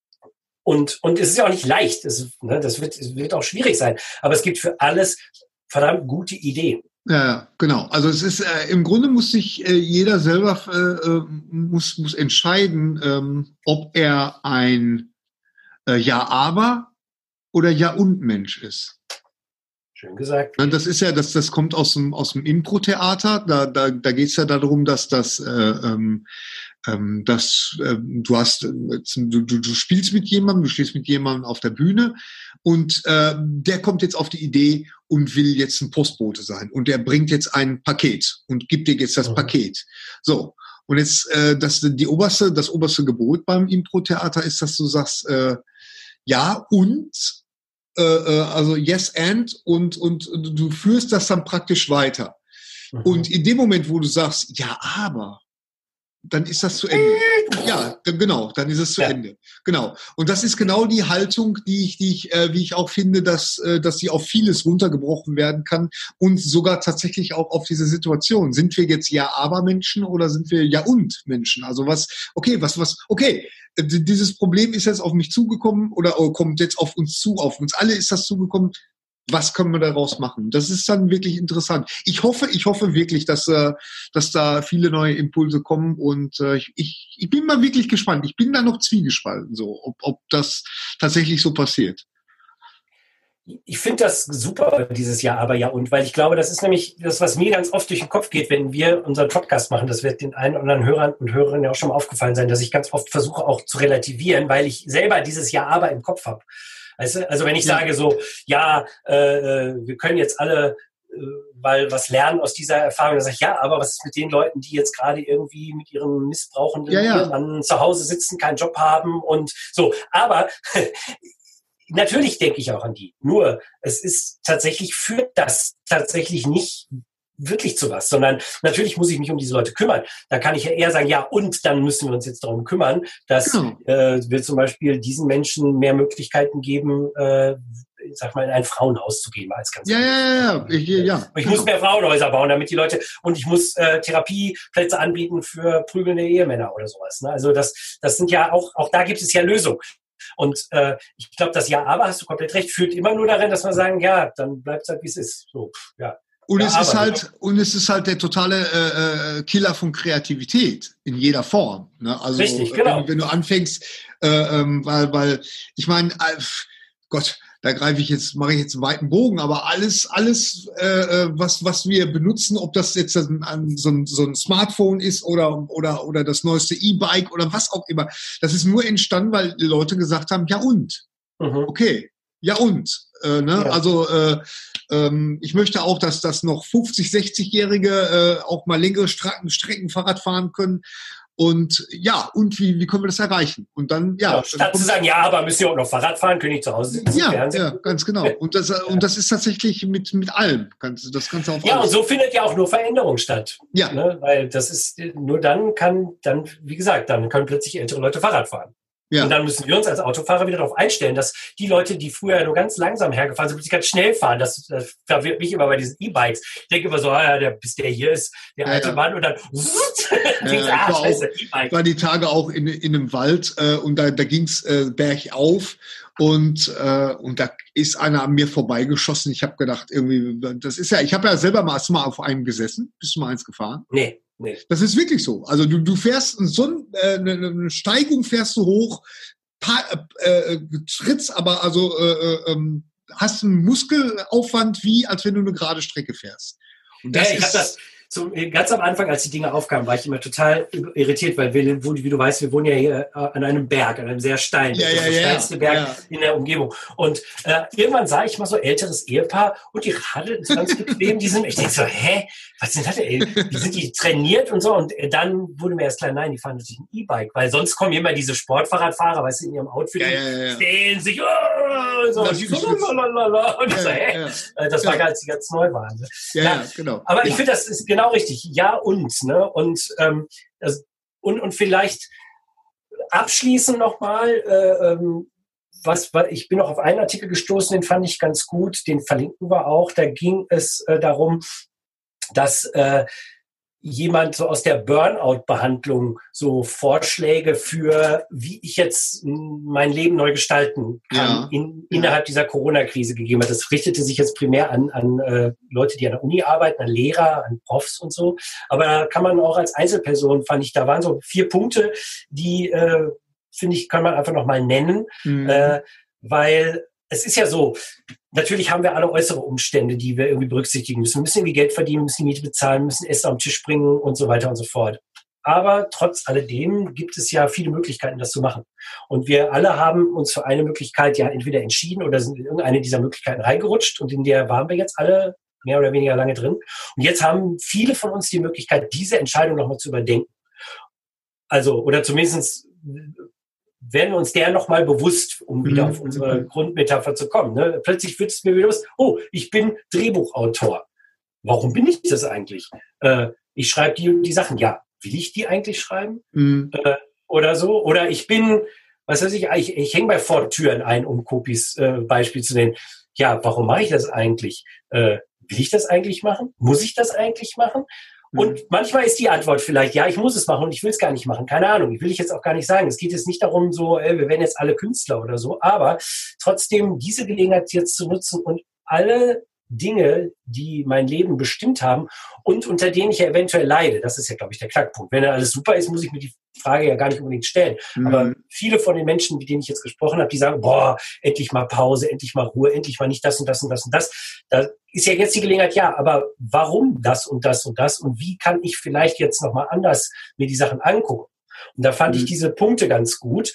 und, und es ist ja auch nicht leicht. Es, ne, das wird, es wird auch schwierig sein. Aber es gibt für alles verdammt gute Ideen. Ja, genau. Also es ist äh, im Grunde muss sich äh, jeder selber äh, muss muss entscheiden, ähm, ob er ein äh, Ja-Aber oder Ja-und-Mensch ist. Schön gesagt. Das ist ja, das, das kommt aus dem, aus dem Impro-Theater. Da, da, da geht es ja darum, dass das, äh, ähm, dass äh, du hast, du, du, du spielst mit jemandem, du stehst mit jemandem auf der Bühne und äh, der kommt jetzt auf die Idee und will jetzt ein Postbote sein und der bringt jetzt ein Paket und gibt dir jetzt das mhm. Paket. So. Und jetzt, äh, das, die oberste, das oberste Gebot beim Impro-Theater ist, dass du sagst, äh, ja und, äh, also yes and und, und du führst das dann praktisch weiter. Mhm. Und in dem Moment, wo du sagst, ja, aber, dann ist das zu Ende. Ja, genau, dann ist es zu ja. Ende. Genau. Und das ist genau die Haltung, die ich, die ich, äh, wie ich auch finde, dass, äh, dass sie auf vieles runtergebrochen werden kann und sogar tatsächlich auch auf diese Situation. Sind wir jetzt Ja-Aber-Menschen oder sind wir Ja-und-Menschen? Also was, okay, was, was, okay, dieses Problem ist jetzt auf mich zugekommen oder kommt jetzt auf uns zu, auf uns alle ist das zugekommen. Was können wir daraus machen? Das ist dann wirklich interessant. Ich hoffe, ich hoffe wirklich, dass, äh, dass da viele neue Impulse kommen und äh, ich, ich bin mal wirklich gespannt. Ich bin da noch zwiegespalten, so, ob, ob das tatsächlich so passiert. Ich finde das super, dieses Ja, aber ja und, weil ich glaube, das ist nämlich das, was mir ganz oft durch den Kopf geht, wenn wir unseren Podcast machen. Das wird den einen oder anderen Hörern und Hörerinnen ja auch schon mal aufgefallen sein, dass ich ganz oft versuche auch zu relativieren, weil ich selber dieses Ja, aber im Kopf habe. Weißt du? Also wenn ich ja. sage so, ja, äh, wir können jetzt alle äh, mal was lernen aus dieser Erfahrung, dann sage ich, ja, aber was ist mit den Leuten, die jetzt gerade irgendwie mit ihrem missbrauchenden ja, ja. Ehemann zu Hause sitzen, keinen Job haben und so. Aber natürlich denke ich auch an die. Nur, es ist tatsächlich, führt das tatsächlich nicht wirklich zu was, sondern natürlich muss ich mich um diese Leute kümmern. Da kann ich ja eher sagen, ja, und dann müssen wir uns jetzt darum kümmern, dass genau. äh, wir zum Beispiel diesen Menschen mehr Möglichkeiten geben, äh, ich sag mal, in ein Frauenhaus zu gehen, als ganz ja, ja, ja, ja, ich, ja. Ich muss mehr Frauenhäuser bauen, damit die Leute, und ich muss äh, Therapieplätze anbieten für prügelnde Ehemänner oder sowas. Ne? Also das, das sind ja auch, auch da gibt es ja Lösungen. Und äh, ich glaube, das Ja, aber, hast du komplett recht, führt immer nur darin, dass man sagen, ja, dann bleibt es halt, wie es ist. So, ja. Und ja, es ist halt, und es ist halt der totale äh, Killer von Kreativität in jeder Form. Ne? Also richtig, genau. wenn, wenn du anfängst, äh, ähm, weil, weil ich meine, äh, Gott, da greife ich jetzt, mache ich jetzt einen weiten Bogen, aber alles, alles, äh, was was wir benutzen, ob das jetzt ein, ein, so, ein, so ein Smartphone ist oder oder oder das neueste E-Bike oder was auch immer, das ist nur entstanden, weil die Leute gesagt haben, ja und, mhm. okay, ja und, äh, ne? Ja. Also äh, ähm, ich möchte auch, dass das noch fünfzig-, sechzigjährige äh, auch mal längere Strecken, Strecken Fahrrad fahren können. Und ja, und wie, wie können wir das erreichen? Und dann, ja. ja statt zu sagen, ja, aber müssen wir auch noch Fahrrad fahren, können ich zu Hause sitzen, ja, Fernsehen. Ja, ganz genau. Und das, ja. und das ist tatsächlich mit, mit allem. Das Ganze auf ja, alles. und so findet ja auch nur Veränderung statt. Ja. Ne? Weil das ist, nur dann kann, dann, wie gesagt, dann können plötzlich ältere Leute Fahrrad fahren. Ja. Und dann müssen wir uns als Autofahrer wieder darauf einstellen, dass die Leute, die früher nur ganz langsam hergefahren sind, plötzlich ganz schnell fahren. Das, das verwirrt mich immer bei diesen E-Bikes. Ich denke immer so, ah, ja, der, bis der hier ist, der ja, alte ja. Mann, und dann ja, ich ah, war, scheiße, auch, war die Tage auch in, in einem Wald äh, und da, da ging's äh, bergauf und äh, und da ist einer an mir vorbeigeschossen. Ich habe gedacht, irgendwie, das ist ja, ich habe ja selber mal, hast du mal auf einem gesessen? Bist du mal eins gefahren? Nee. Nee. Das ist wirklich so. Also du, du fährst so ein, äh, eine, eine Steigung fährst du hoch, pa- äh, trittst aber also äh, äh, hast einen Muskelaufwand wie, als wenn du eine gerade Strecke fährst. Und das ja, ich habe das zum, ganz am Anfang, als die Dinge aufkamen, war ich immer total irritiert, weil wir, wie du weißt, wir wohnen ja hier an einem Berg, an einem sehr steilen, ja, ja, ja, der ja, steilste Berg ja. in der Umgebung. Und äh, irgendwann sah ich mal so älteres Ehepaar und die radelten ganz bequem. Die sind, ich denke so, hä, was sind das denn? Wie sind die trainiert und so? Und dann wurde mir erst klar, nein, die fahren natürlich ein E-Bike, weil sonst kommen immer diese Sportfahrradfahrer, weißt du, in ihrem Outfit, ja, ja, ja. stehen sich, oh, so, und die so, lalalala. Und ich so, hä? Ja, ja. Das war, als die ganz neu waren. Ne? Ja, ja, ja, genau. Aber ja. ich finde, das ist genau richtig. Ja und, ne? Und, ähm, das, und, und vielleicht abschließend nochmal, äh, ähm, was, was, ich bin noch auf einen Artikel gestoßen, den fand ich ganz gut, den verlinken wir auch. Da ging es äh, darum, dass äh, jemand so aus der Burnout-Behandlung so Vorschläge für, wie ich jetzt mein Leben neu gestalten kann, ja, in, innerhalb ja. dieser Corona-Krise gegeben hat. Das richtete sich jetzt primär an, an äh, Leute, die an der Uni arbeiten, an Lehrer, an Profs und so. Aber da kann man auch als Einzelperson, fand ich, da waren so vier Punkte, die, äh, finde ich, kann man einfach nochmal nennen, mhm. äh, weil es ist ja so, natürlich haben wir alle äußere Umstände, die wir irgendwie berücksichtigen müssen. Wir müssen irgendwie Geld verdienen, müssen die Miete bezahlen, müssen Essen am Tisch bringen und so weiter und so fort. Aber trotz alledem gibt es ja viele Möglichkeiten, das zu machen. Und wir alle haben uns für eine Möglichkeit ja entweder entschieden oder sind in irgendeine dieser Möglichkeiten reingerutscht. Und in der waren wir jetzt alle mehr oder weniger lange drin. Und jetzt haben viele von uns die Möglichkeit, diese Entscheidung nochmal zu überdenken. Also, oder zumindest werden wir uns der nochmal bewusst, um wieder mhm. auf unsere Grundmetapher zu kommen. Ne? Plötzlich wird es mir wieder bewusst, oh, ich bin Drehbuchautor. Warum bin ich das eigentlich? Äh, ich schreibe die, die Sachen. Ja, will ich die eigentlich schreiben? Mhm. Äh, oder so? Oder ich bin, was weiß ich, ich, ich hänge bei Ford-Türen ein, um Kopis äh, Beispiel zu nennen. Ja, warum mache ich das eigentlich? Äh, will ich das eigentlich machen? Muss ich das eigentlich machen? Und manchmal ist die Antwort vielleicht, ja, ich muss es machen und ich will es gar nicht machen. Keine Ahnung, ich will ich jetzt auch gar nicht sagen. Es geht jetzt nicht darum, so, ey, wir werden jetzt alle Künstler oder so, aber trotzdem diese Gelegenheit jetzt zu nutzen und alle Dinge, die mein Leben bestimmt haben und unter denen ich ja eventuell leide, das ist ja, glaube ich, der Knackpunkt. Wenn alles super ist, muss ich mir die Frage ja gar nicht unbedingt stellen. Mhm. Aber viele von den Menschen, mit denen ich jetzt gesprochen habe, die sagen, boah, endlich mal Pause, endlich mal Ruhe, endlich mal nicht das und das und das und das. Da ist ja jetzt die Gelegenheit, ja, aber warum das und das und das und wie kann ich vielleicht jetzt nochmal anders mir die Sachen angucken? Und da fand mhm. ich diese Punkte ganz gut.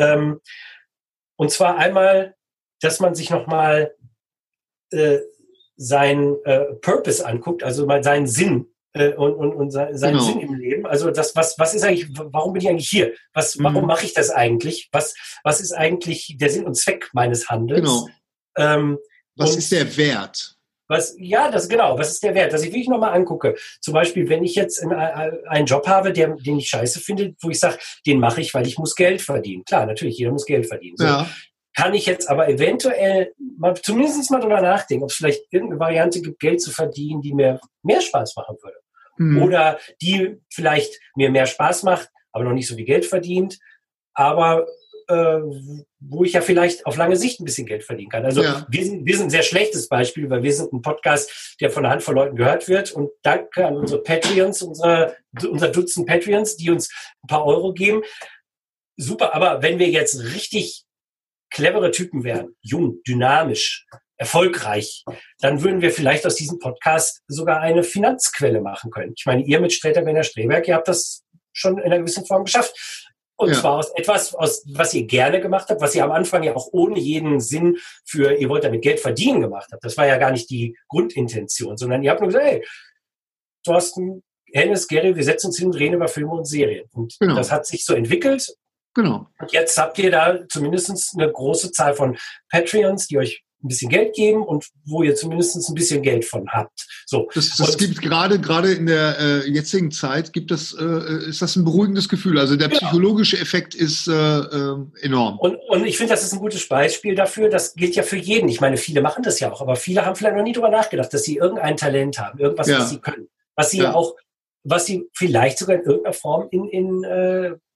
Und zwar einmal, dass man sich nochmal äh, seinen äh, Purpose anguckt, also mal seinen Sinn äh, und, und, und seinen genau. Sinn im Leben. Also das, was, was ist eigentlich, warum bin ich eigentlich hier? Was, mhm. warum mache ich das eigentlich? Was, was ist eigentlich der Sinn und Zweck meines Handelns? Genau. Ähm, was ist der Wert? Was, ja, das genau. Was ist der Wert? Dass ich wirklich nochmal angucke. Zum Beispiel, wenn ich jetzt in, äh, einen Job habe, der, den ich scheiße finde, wo ich sage, den mache ich, weil ich muss Geld verdienen. Klar, natürlich, jeder muss Geld verdienen. So. Ja. Kann ich jetzt aber eventuell mal, zumindest mal drüber nachdenken, ob es vielleicht irgendeine Variante gibt, Geld zu verdienen, die mir mehr Spaß machen würde. Mhm. Oder die vielleicht mir mehr Spaß macht, aber noch nicht so viel Geld verdient, aber äh, wo ich ja vielleicht auf lange Sicht ein bisschen Geld verdienen kann. Also ja. wir, sind, wir sind ein sehr schlechtes Beispiel, weil wir sind ein Podcast, der von einer Handvoll Leuten gehört wird. Und danke an unsere Patreons, unsere, unser Dutzend Patreons, die uns ein paar Euro geben. Super, aber wenn wir jetzt richtig clevere Typen wären, jung, dynamisch, erfolgreich, dann würden wir vielleicht aus diesem Podcast sogar eine Finanzquelle machen können. Ich meine, ihr mit Sträter Benner Streberg, ihr habt das schon in einer gewissen Form geschafft. Und ja. zwar aus etwas, aus, was ihr gerne gemacht habt, was ihr am Anfang ja auch ohne jeden Sinn für, ihr wollt damit Geld verdienen gemacht habt. Das war ja gar nicht die Grundintention, sondern ihr habt nur gesagt, hey, Thorsten, Hennes, Gary, wir setzen uns hin und reden über Filme und Serien. Und genau. das hat sich so entwickelt. Genau. Und jetzt habt ihr da zumindest eine große Zahl von Patreons, die euch ein bisschen Geld geben und wo ihr zumindest ein bisschen Geld von habt. So. Das, das gibt gerade, gerade in der äh, jetzigen Zeit gibt das, äh, ist das ein beruhigendes Gefühl. Also der psychologische ja. Effekt ist äh, äh, enorm. Und, und ich finde, das ist ein gutes Beispiel dafür. Das gilt ja für jeden. Ich meine, viele machen das ja auch, aber viele haben vielleicht noch nie drüber nachgedacht, dass sie irgendein Talent haben, irgendwas, ja. was sie können, was sie ja. auch, was sie vielleicht sogar in irgendeiner Form in, in äh,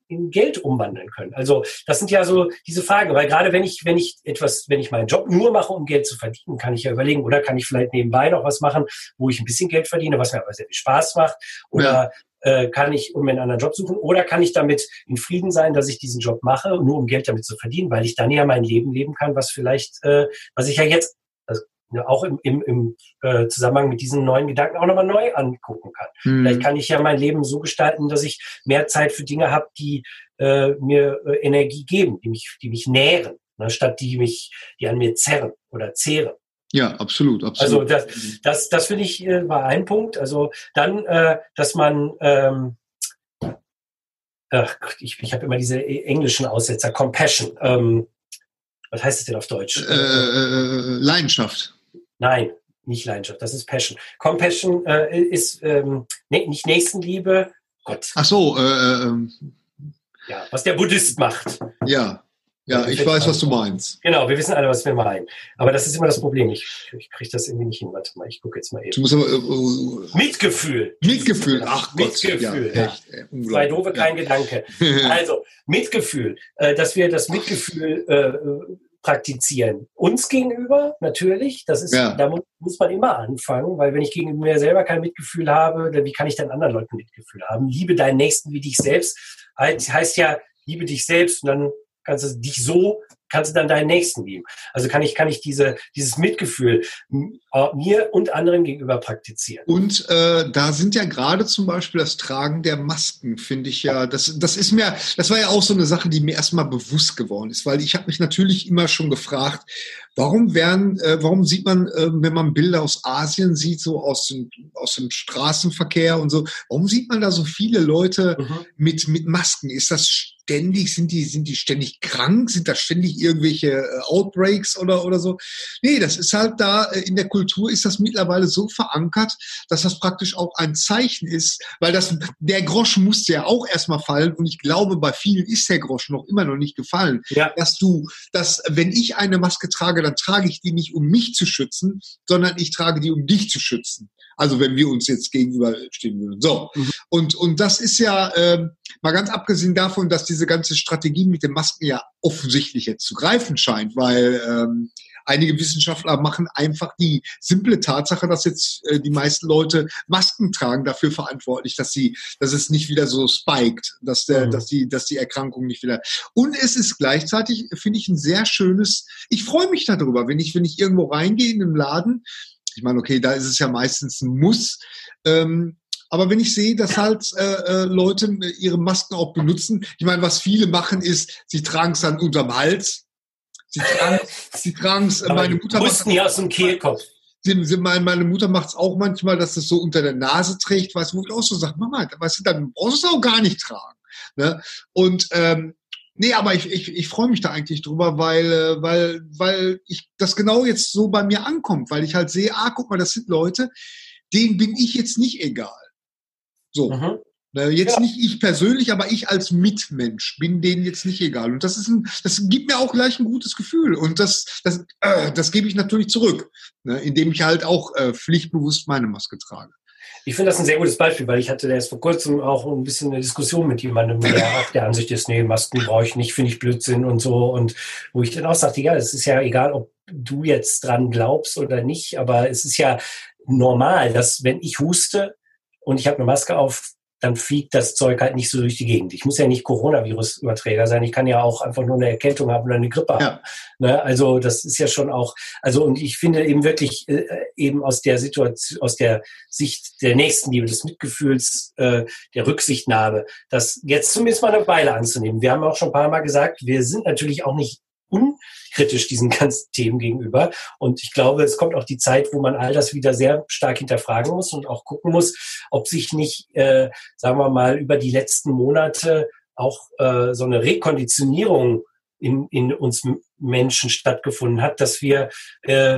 in Geld umwandeln können? Also das sind ja so diese Fragen, weil gerade wenn ich, wenn ich etwas, wenn ich meinen Job nur mache, um Geld zu verdienen, kann ich ja überlegen, oder kann ich vielleicht nebenbei noch was machen, wo ich ein bisschen Geld verdiene, was mir aber sehr viel Spaß macht, oder ja. äh, kann ich um einen anderen Job suchen, oder kann ich damit in Frieden sein, dass ich diesen Job mache, nur um Geld damit zu verdienen, weil ich dann ja mein Leben leben kann, was vielleicht, äh, was ich ja jetzt also, ja, auch im, im, im äh, Zusammenhang mit diesen neuen Gedanken auch nochmal neu angucken kann. Hm. Vielleicht kann ich ja mein Leben so gestalten, dass ich mehr Zeit für Dinge habe, die äh, mir äh, Energie geben, die mich, die mich nähren, ne, statt die mich, die an mir zerren oder zehren. Ja, absolut, absolut. Also das, das, das finde ich äh, war ein Punkt. Also dann, äh, dass man ähm, ach, ich, ich habe immer diese englischen Aussetzer, Compassion. Ähm, was heißt es denn auf Deutsch? Äh, äh, Leidenschaft. Nein, nicht Leidenschaft, das ist Passion. Compassion äh, ist ähm, ne, nicht Nächstenliebe. Gott. Ach so, äh, äh, ja, was der Buddhist macht. Ja, ja, ich weiß, was du meinst. Genau, wir wissen alle, was wir meinen. Aber das ist immer das Problem. Ich, ich kriege das irgendwie nicht hin. Warte mal, ich gucke jetzt mal eben. Du musst aber, äh, Mitgefühl. Mitgefühl, ach Gott. Mitgefühl. Ja, echt, ey, Zwei doofe, kein ja. Gedanke. Also, Mitgefühl. Äh, dass wir das Mitgefühl äh, praktizieren. Uns gegenüber, natürlich. Das ist, ja. Da muss, muss man immer anfangen, weil wenn ich gegen mir selber kein Mitgefühl habe, dann wie kann ich dann anderen Leuten Mitgefühl haben? Liebe deinen Nächsten wie dich selbst. Heißt ja, liebe dich selbst und dann kannst du dich so, kannst du dann deinen Nächsten lieben. Also kann ich, kann ich diese, dieses Mitgefühl mir und anderen gegenüber praktizieren. Und äh, da sind ja gerade zum Beispiel das Tragen der Masken, finde ich ja, das, das ist mir, das war ja auch so eine Sache, die mir erstmal bewusst geworden ist, weil ich habe mich natürlich immer schon gefragt, warum werden, äh, warum sieht man, äh, wenn man Bilder aus Asien sieht, so aus dem, aus dem Straßenverkehr und so, warum sieht man da so viele Leute mhm. mit, mit Masken? Ist das ständig, sind die, sind die ständig krank? Sind da ständig irgendwelche äh, Outbreaks oder, oder so? Nee, das ist halt da, äh, in der Kultur ist das mittlerweile so verankert, dass das praktisch auch ein Zeichen ist, weil das, der Groschen musste ja auch erstmal fallen und ich glaube, bei vielen ist der Groschen noch immer noch nicht gefallen, ja. dass du, dass, wenn ich eine Maske trage, dann trage ich die nicht, um mich zu schützen, sondern ich trage die, um dich zu schützen. Also wenn wir uns jetzt gegenüberstehen würden. So. Mhm. Und, und das ist ja, äh, mal ganz abgesehen davon, dass diese ganze Strategie mit den Masken ja offensichtlich jetzt zu greifen scheint, weil ähm, einige Wissenschaftler machen einfach die simple Tatsache, dass jetzt äh, die meisten Leute Masken tragen, dafür verantwortlich, dass sie, dass es nicht wieder so spiked, dass der, mhm. dass die, dass die Erkrankung nicht wieder. Und es ist gleichzeitig, finde ich, ein sehr schönes. Ich freue mich darüber, wenn ich, wenn ich irgendwo reingehe in einen Laden. Ich meine, okay, da ist es ja meistens ein Muss. Ähm, aber wenn ich sehe, dass halt äh, Leute ihre Masken auch benutzen, ich meine, was viele machen ist, sie tragen es dann unterm Hals. Sie tragen sie tragen es, meine Mutter macht nie aus dem Kehlkopf. Sie, sie, meine, meine Mutter macht es auch manchmal, dass es so unter der Nase trägt, weißt du, wo ich auch so sage, Mama, weißt du, dann brauchst du es auch gar nicht tragen. Ne? Und ähm, nee, aber ich, ich, ich freue mich da eigentlich drüber, weil, weil, weil ich das genau jetzt so bei mir ankommt, weil ich halt sehe, ah, guck mal, das sind Leute, denen bin ich jetzt nicht egal. So. Mhm. Jetzt ja. nicht ich persönlich, aber ich als Mitmensch bin denen jetzt nicht egal. Und das ist ein, das gibt mir auch gleich ein gutes Gefühl. Und das, das, äh, das gebe ich natürlich zurück, ne, indem ich halt auch äh, pflichtbewusst meine Maske trage. Ich finde das ein sehr gutes Beispiel, weil ich hatte erst vor kurzem auch ein bisschen eine Diskussion mit jemandem, der der Ansicht ist, nee, Masken brauche ich nicht, finde ich Blödsinn und so. Und wo ich dann auch sagte, ja, es ist ja egal, ob du jetzt dran glaubst oder nicht, aber es ist ja normal, dass wenn ich huste und ich habe eine Maske auf, dann fliegt das Zeug halt nicht so durch die Gegend. Ich muss ja nicht Coronavirus-Überträger sein. Ich kann ja auch einfach nur eine Erkältung haben oder eine Grippe haben. Ja. Ne? Also das ist ja schon auch, also und ich finde eben wirklich äh, eben aus der Situation, aus der Sicht der Nächstenliebe, des Mitgefühls, äh, der Rücksichtnahme, das jetzt zumindest mal eine Weile anzunehmen. Wir haben auch schon ein paar Mal gesagt, wir sind natürlich auch nicht unkritisch diesen ganzen Themen gegenüber. Und ich glaube, es kommt auch die Zeit, wo man all das wieder sehr stark hinterfragen muss und auch gucken muss, ob sich nicht, äh, sagen wir mal, über die letzten Monate auch äh, so eine Rekonditionierung in, in uns Menschen stattgefunden hat, dass wir äh,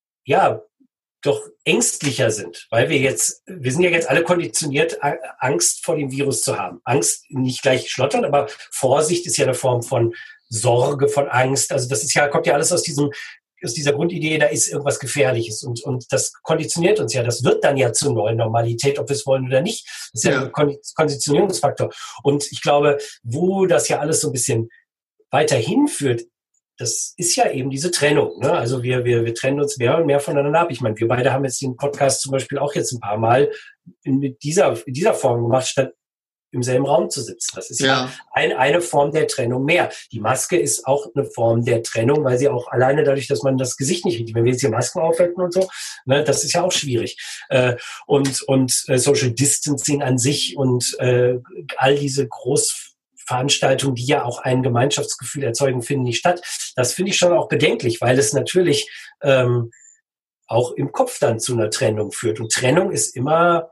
ja doch ängstlicher sind, weil wir jetzt, wir sind ja jetzt alle konditioniert, Angst vor dem Virus zu haben. Angst nicht gleich schlottern, aber Vorsicht ist ja eine Form von Sorge, von Angst. Also das ist ja, kommt ja alles aus diesem aus dieser Grundidee, da ist irgendwas Gefährliches und, und das konditioniert uns ja. Das wird dann ja zur neuen Normalität, ob wir es wollen oder nicht. Das ist ja, ja ein Konditionierungsfaktor. Und ich glaube, wo das ja alles so ein bisschen weiter hinführt, das ist ja eben diese Trennung. Ne? Also wir, wir, wir trennen uns mehr und mehr voneinander ab. Ich meine, wir beide haben jetzt den Podcast zum Beispiel auch jetzt ein paar Mal in, mit dieser, in dieser Form gemacht, statt im selben Raum zu sitzen. Das ist ja, ja ein, eine Form der Trennung mehr. Die Maske ist auch eine Form der Trennung, weil sie auch alleine dadurch, dass man das Gesicht nicht sieht, wenn wir jetzt hier Masken aufhalten und so, ne, das ist ja auch schwierig. Äh, und und äh, Social Distancing an sich und äh, all diese Großveranstaltungen, die ja auch ein Gemeinschaftsgefühl erzeugen, finden nicht statt. Das finde ich schon auch bedenklich, weil es natürlich ähm, auch im Kopf dann zu einer Trennung führt. Und Trennung ist immer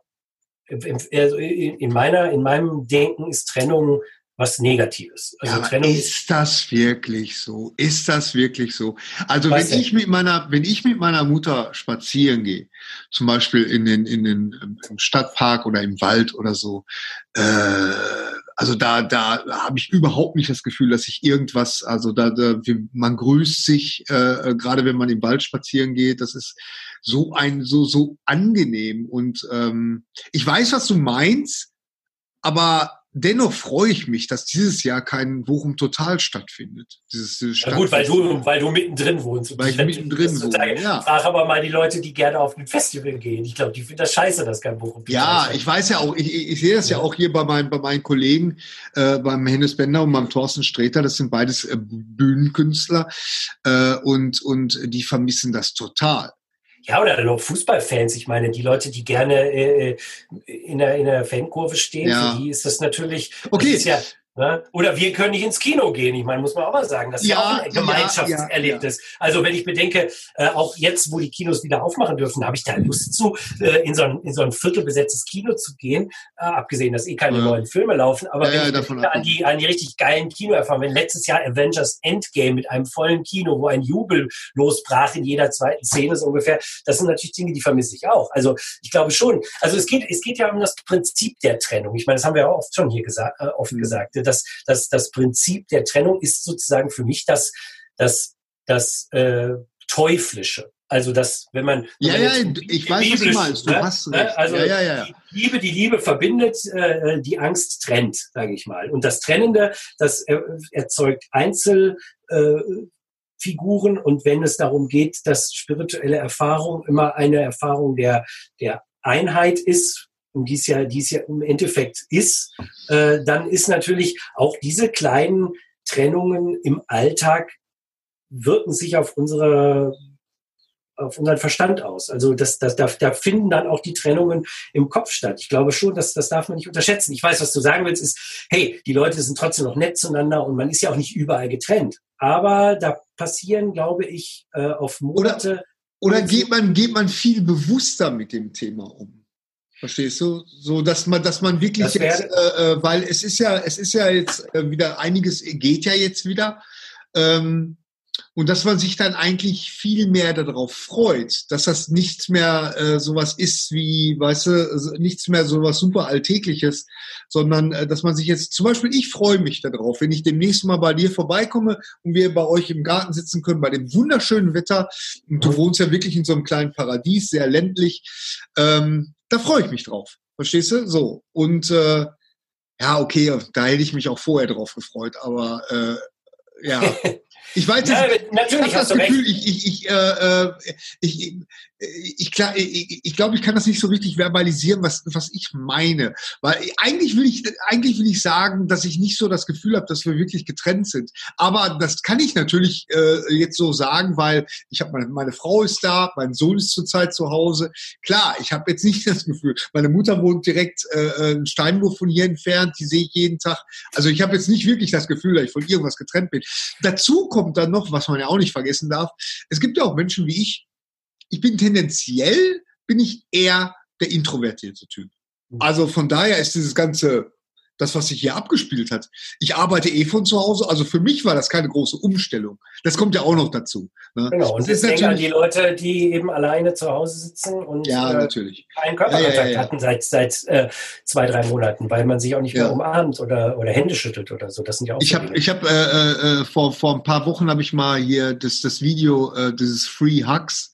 in meiner, in meinem Denken ist Trennung was Negatives. Also ja, Trennung ist, ist das wirklich so? Ist das wirklich so? Also wenn ich mit meiner, wenn ich mit meiner Mutter spazieren gehe, zum Beispiel in den, in den im Stadtpark oder im Wald oder so, äh, also da, da habe ich überhaupt nicht das Gefühl, dass ich irgendwas, also da, da man grüßt sich, äh, gerade wenn man im Wald spazieren geht, das ist so ein, so, so angenehm und ähm, ich weiß, was du meinst, aber dennoch freue ich mich, dass dieses Jahr kein Bochum Total stattfindet. Dieses, dieses ja gut, weil du, weil du mittendrin wohnst. Weil ich mittendrin wohne, ja. Frag aber mal die Leute, die gerne auf ein Festival gehen. Ich glaube, die finden das scheiße, dass kein Bochum Total Ja, ich weiß ja auch, ich, ich, ich sehe das ja, ja auch hier bei meinen, bei meinen Kollegen, äh, beim Hennes Bender und beim Thorsten Sträter, das sind beides äh, Bühnenkünstler äh, und, und die vermissen das total. Ja, oder dann auch Fußballfans. Ich meine, die Leute, die gerne äh, in, der, in der Fankurve stehen, ja. Für die ist das natürlich... Okay. Das ist ja, ne? Oder wir können nicht ins Kino gehen. Ich meine, muss man auch mal sagen, das ist ja, ja auch ein Gemeinschaftserlebnis. Ja, ja, ja. Also wenn ich bedenke, äh, auch jetzt, wo die Kinos wieder aufmachen dürfen, habe ich da Lust zu, äh, in, so ein, in so ein viertelbesetztes Kino zu gehen. Äh, abgesehen, dass eh keine ja. neuen Filme laufen. Aber ja, wenn ja, ich denke, an, die, an die richtig geilen Kinoerfahrungen, wenn letztes Jahr Avengers Endgame mit einem vollen Kino, wo ein Jubel losbrach in jeder zweiten Szene so ungefähr, das sind natürlich Dinge, die vermisse ich auch. Also ich glaube schon. Also es geht, es geht ja um das Prinzip der Trennung. Ich meine, das haben wir ja auch oft schon hier gesagt, äh, oft mhm. gesagt. Das, das, das Prinzip der Trennung ist sozusagen für mich das, das, das äh, Teuflische. Also das, wenn man... Wenn ja, man ja, ich weiß, was du meinst. Du ne? hast recht. Also ja, ja, ja. Die Liebe, die Liebe verbindet, äh, die Angst trennt, sage ich mal. Und das Trennende, das äh, erzeugt Einzelfiguren. Äh, und wenn es darum geht, dass spirituelle Erfahrung immer eine Erfahrung der, der Einheit ist, und dies ja, dies ja im Endeffekt ist, äh, dann ist natürlich auch diese kleinen Trennungen im Alltag wirken sich auf unsere, auf unseren Verstand aus. Also das, das, da, da finden dann auch die Trennungen im Kopf statt. Ich glaube schon, dass das darf man nicht unterschätzen. Ich weiß, was du sagen willst, ist, hey, die Leute sind trotzdem noch nett zueinander und man ist ja auch nicht überall getrennt. Aber da passieren, glaube ich, äh, auf Monate... Oder, oder geht man, geht man viel bewusster mit dem Thema um? Verstehst du? So, dass man, dass man wirklich jetzt, äh, weil es ist ja, es ist ja jetzt äh, wieder einiges geht ja jetzt wieder, ähm, und dass man sich dann eigentlich viel mehr darauf freut, dass das nichts mehr äh, sowas ist wie, weißt du, nichts mehr sowas super Alltägliches, sondern äh, dass man sich jetzt, zum Beispiel, ich freue mich darauf, wenn ich demnächst mal bei dir vorbeikomme und wir bei euch im Garten sitzen können, bei dem wunderschönen Wetter, und du wohnst ja wirklich in so einem kleinen Paradies, sehr ländlich, ähm, da freue ich mich drauf. Verstehst du? So. Und äh, ja, okay, da hätte ich mich auch vorher drauf gefreut, aber äh, ja. Ich weiß, ja, ich, natürlich ich habe das Gefühl, recht. ich, ich, ich, äh, ich, ich, klar, ich, ich glaube, ich kann das nicht so richtig verbalisieren, was, was ich meine. Weil eigentlich will ich, eigentlich will ich sagen, dass ich nicht so das Gefühl habe, dass wir wirklich getrennt sind. Aber das kann ich natürlich äh, jetzt so sagen, weil ich habe meine, meine Frau ist da, mein Sohn ist zurzeit zu Hause. Klar, ich habe jetzt nicht das Gefühl. Meine Mutter wohnt direkt äh, einen Steinwurf von hier entfernt, die sehe ich jeden Tag. Also ich habe jetzt nicht wirklich das Gefühl, dass ich von irgendwas getrennt bin. Dazu kommt dann noch, was man ja auch nicht vergessen darf, es gibt ja auch Menschen wie ich, ich bin tendenziell, bin ich eher der introvertierte Typ. Also von daher ist dieses ganze das, was sich hier abgespielt hat. Ich arbeite eh von zu Hause, also für mich war das keine große Umstellung. Das kommt ja auch noch dazu. Ne? Genau, und das ist deswegen an natürlich die Leute, die eben alleine zu Hause sitzen und ja, äh, natürlich. keinen Körperkontakt ja, ja, ja, ja. hatten seit, seit äh, zwei, drei Monaten, weil man sich auch nicht Ja. mehr umarmt oder, oder Hände schüttelt oder so. Das sind ja auch Ich so habe Dinge. ich hab, äh, äh, vor, vor ein paar Wochen habe ich mal hier das, das Video, äh, dieses Free Hugs,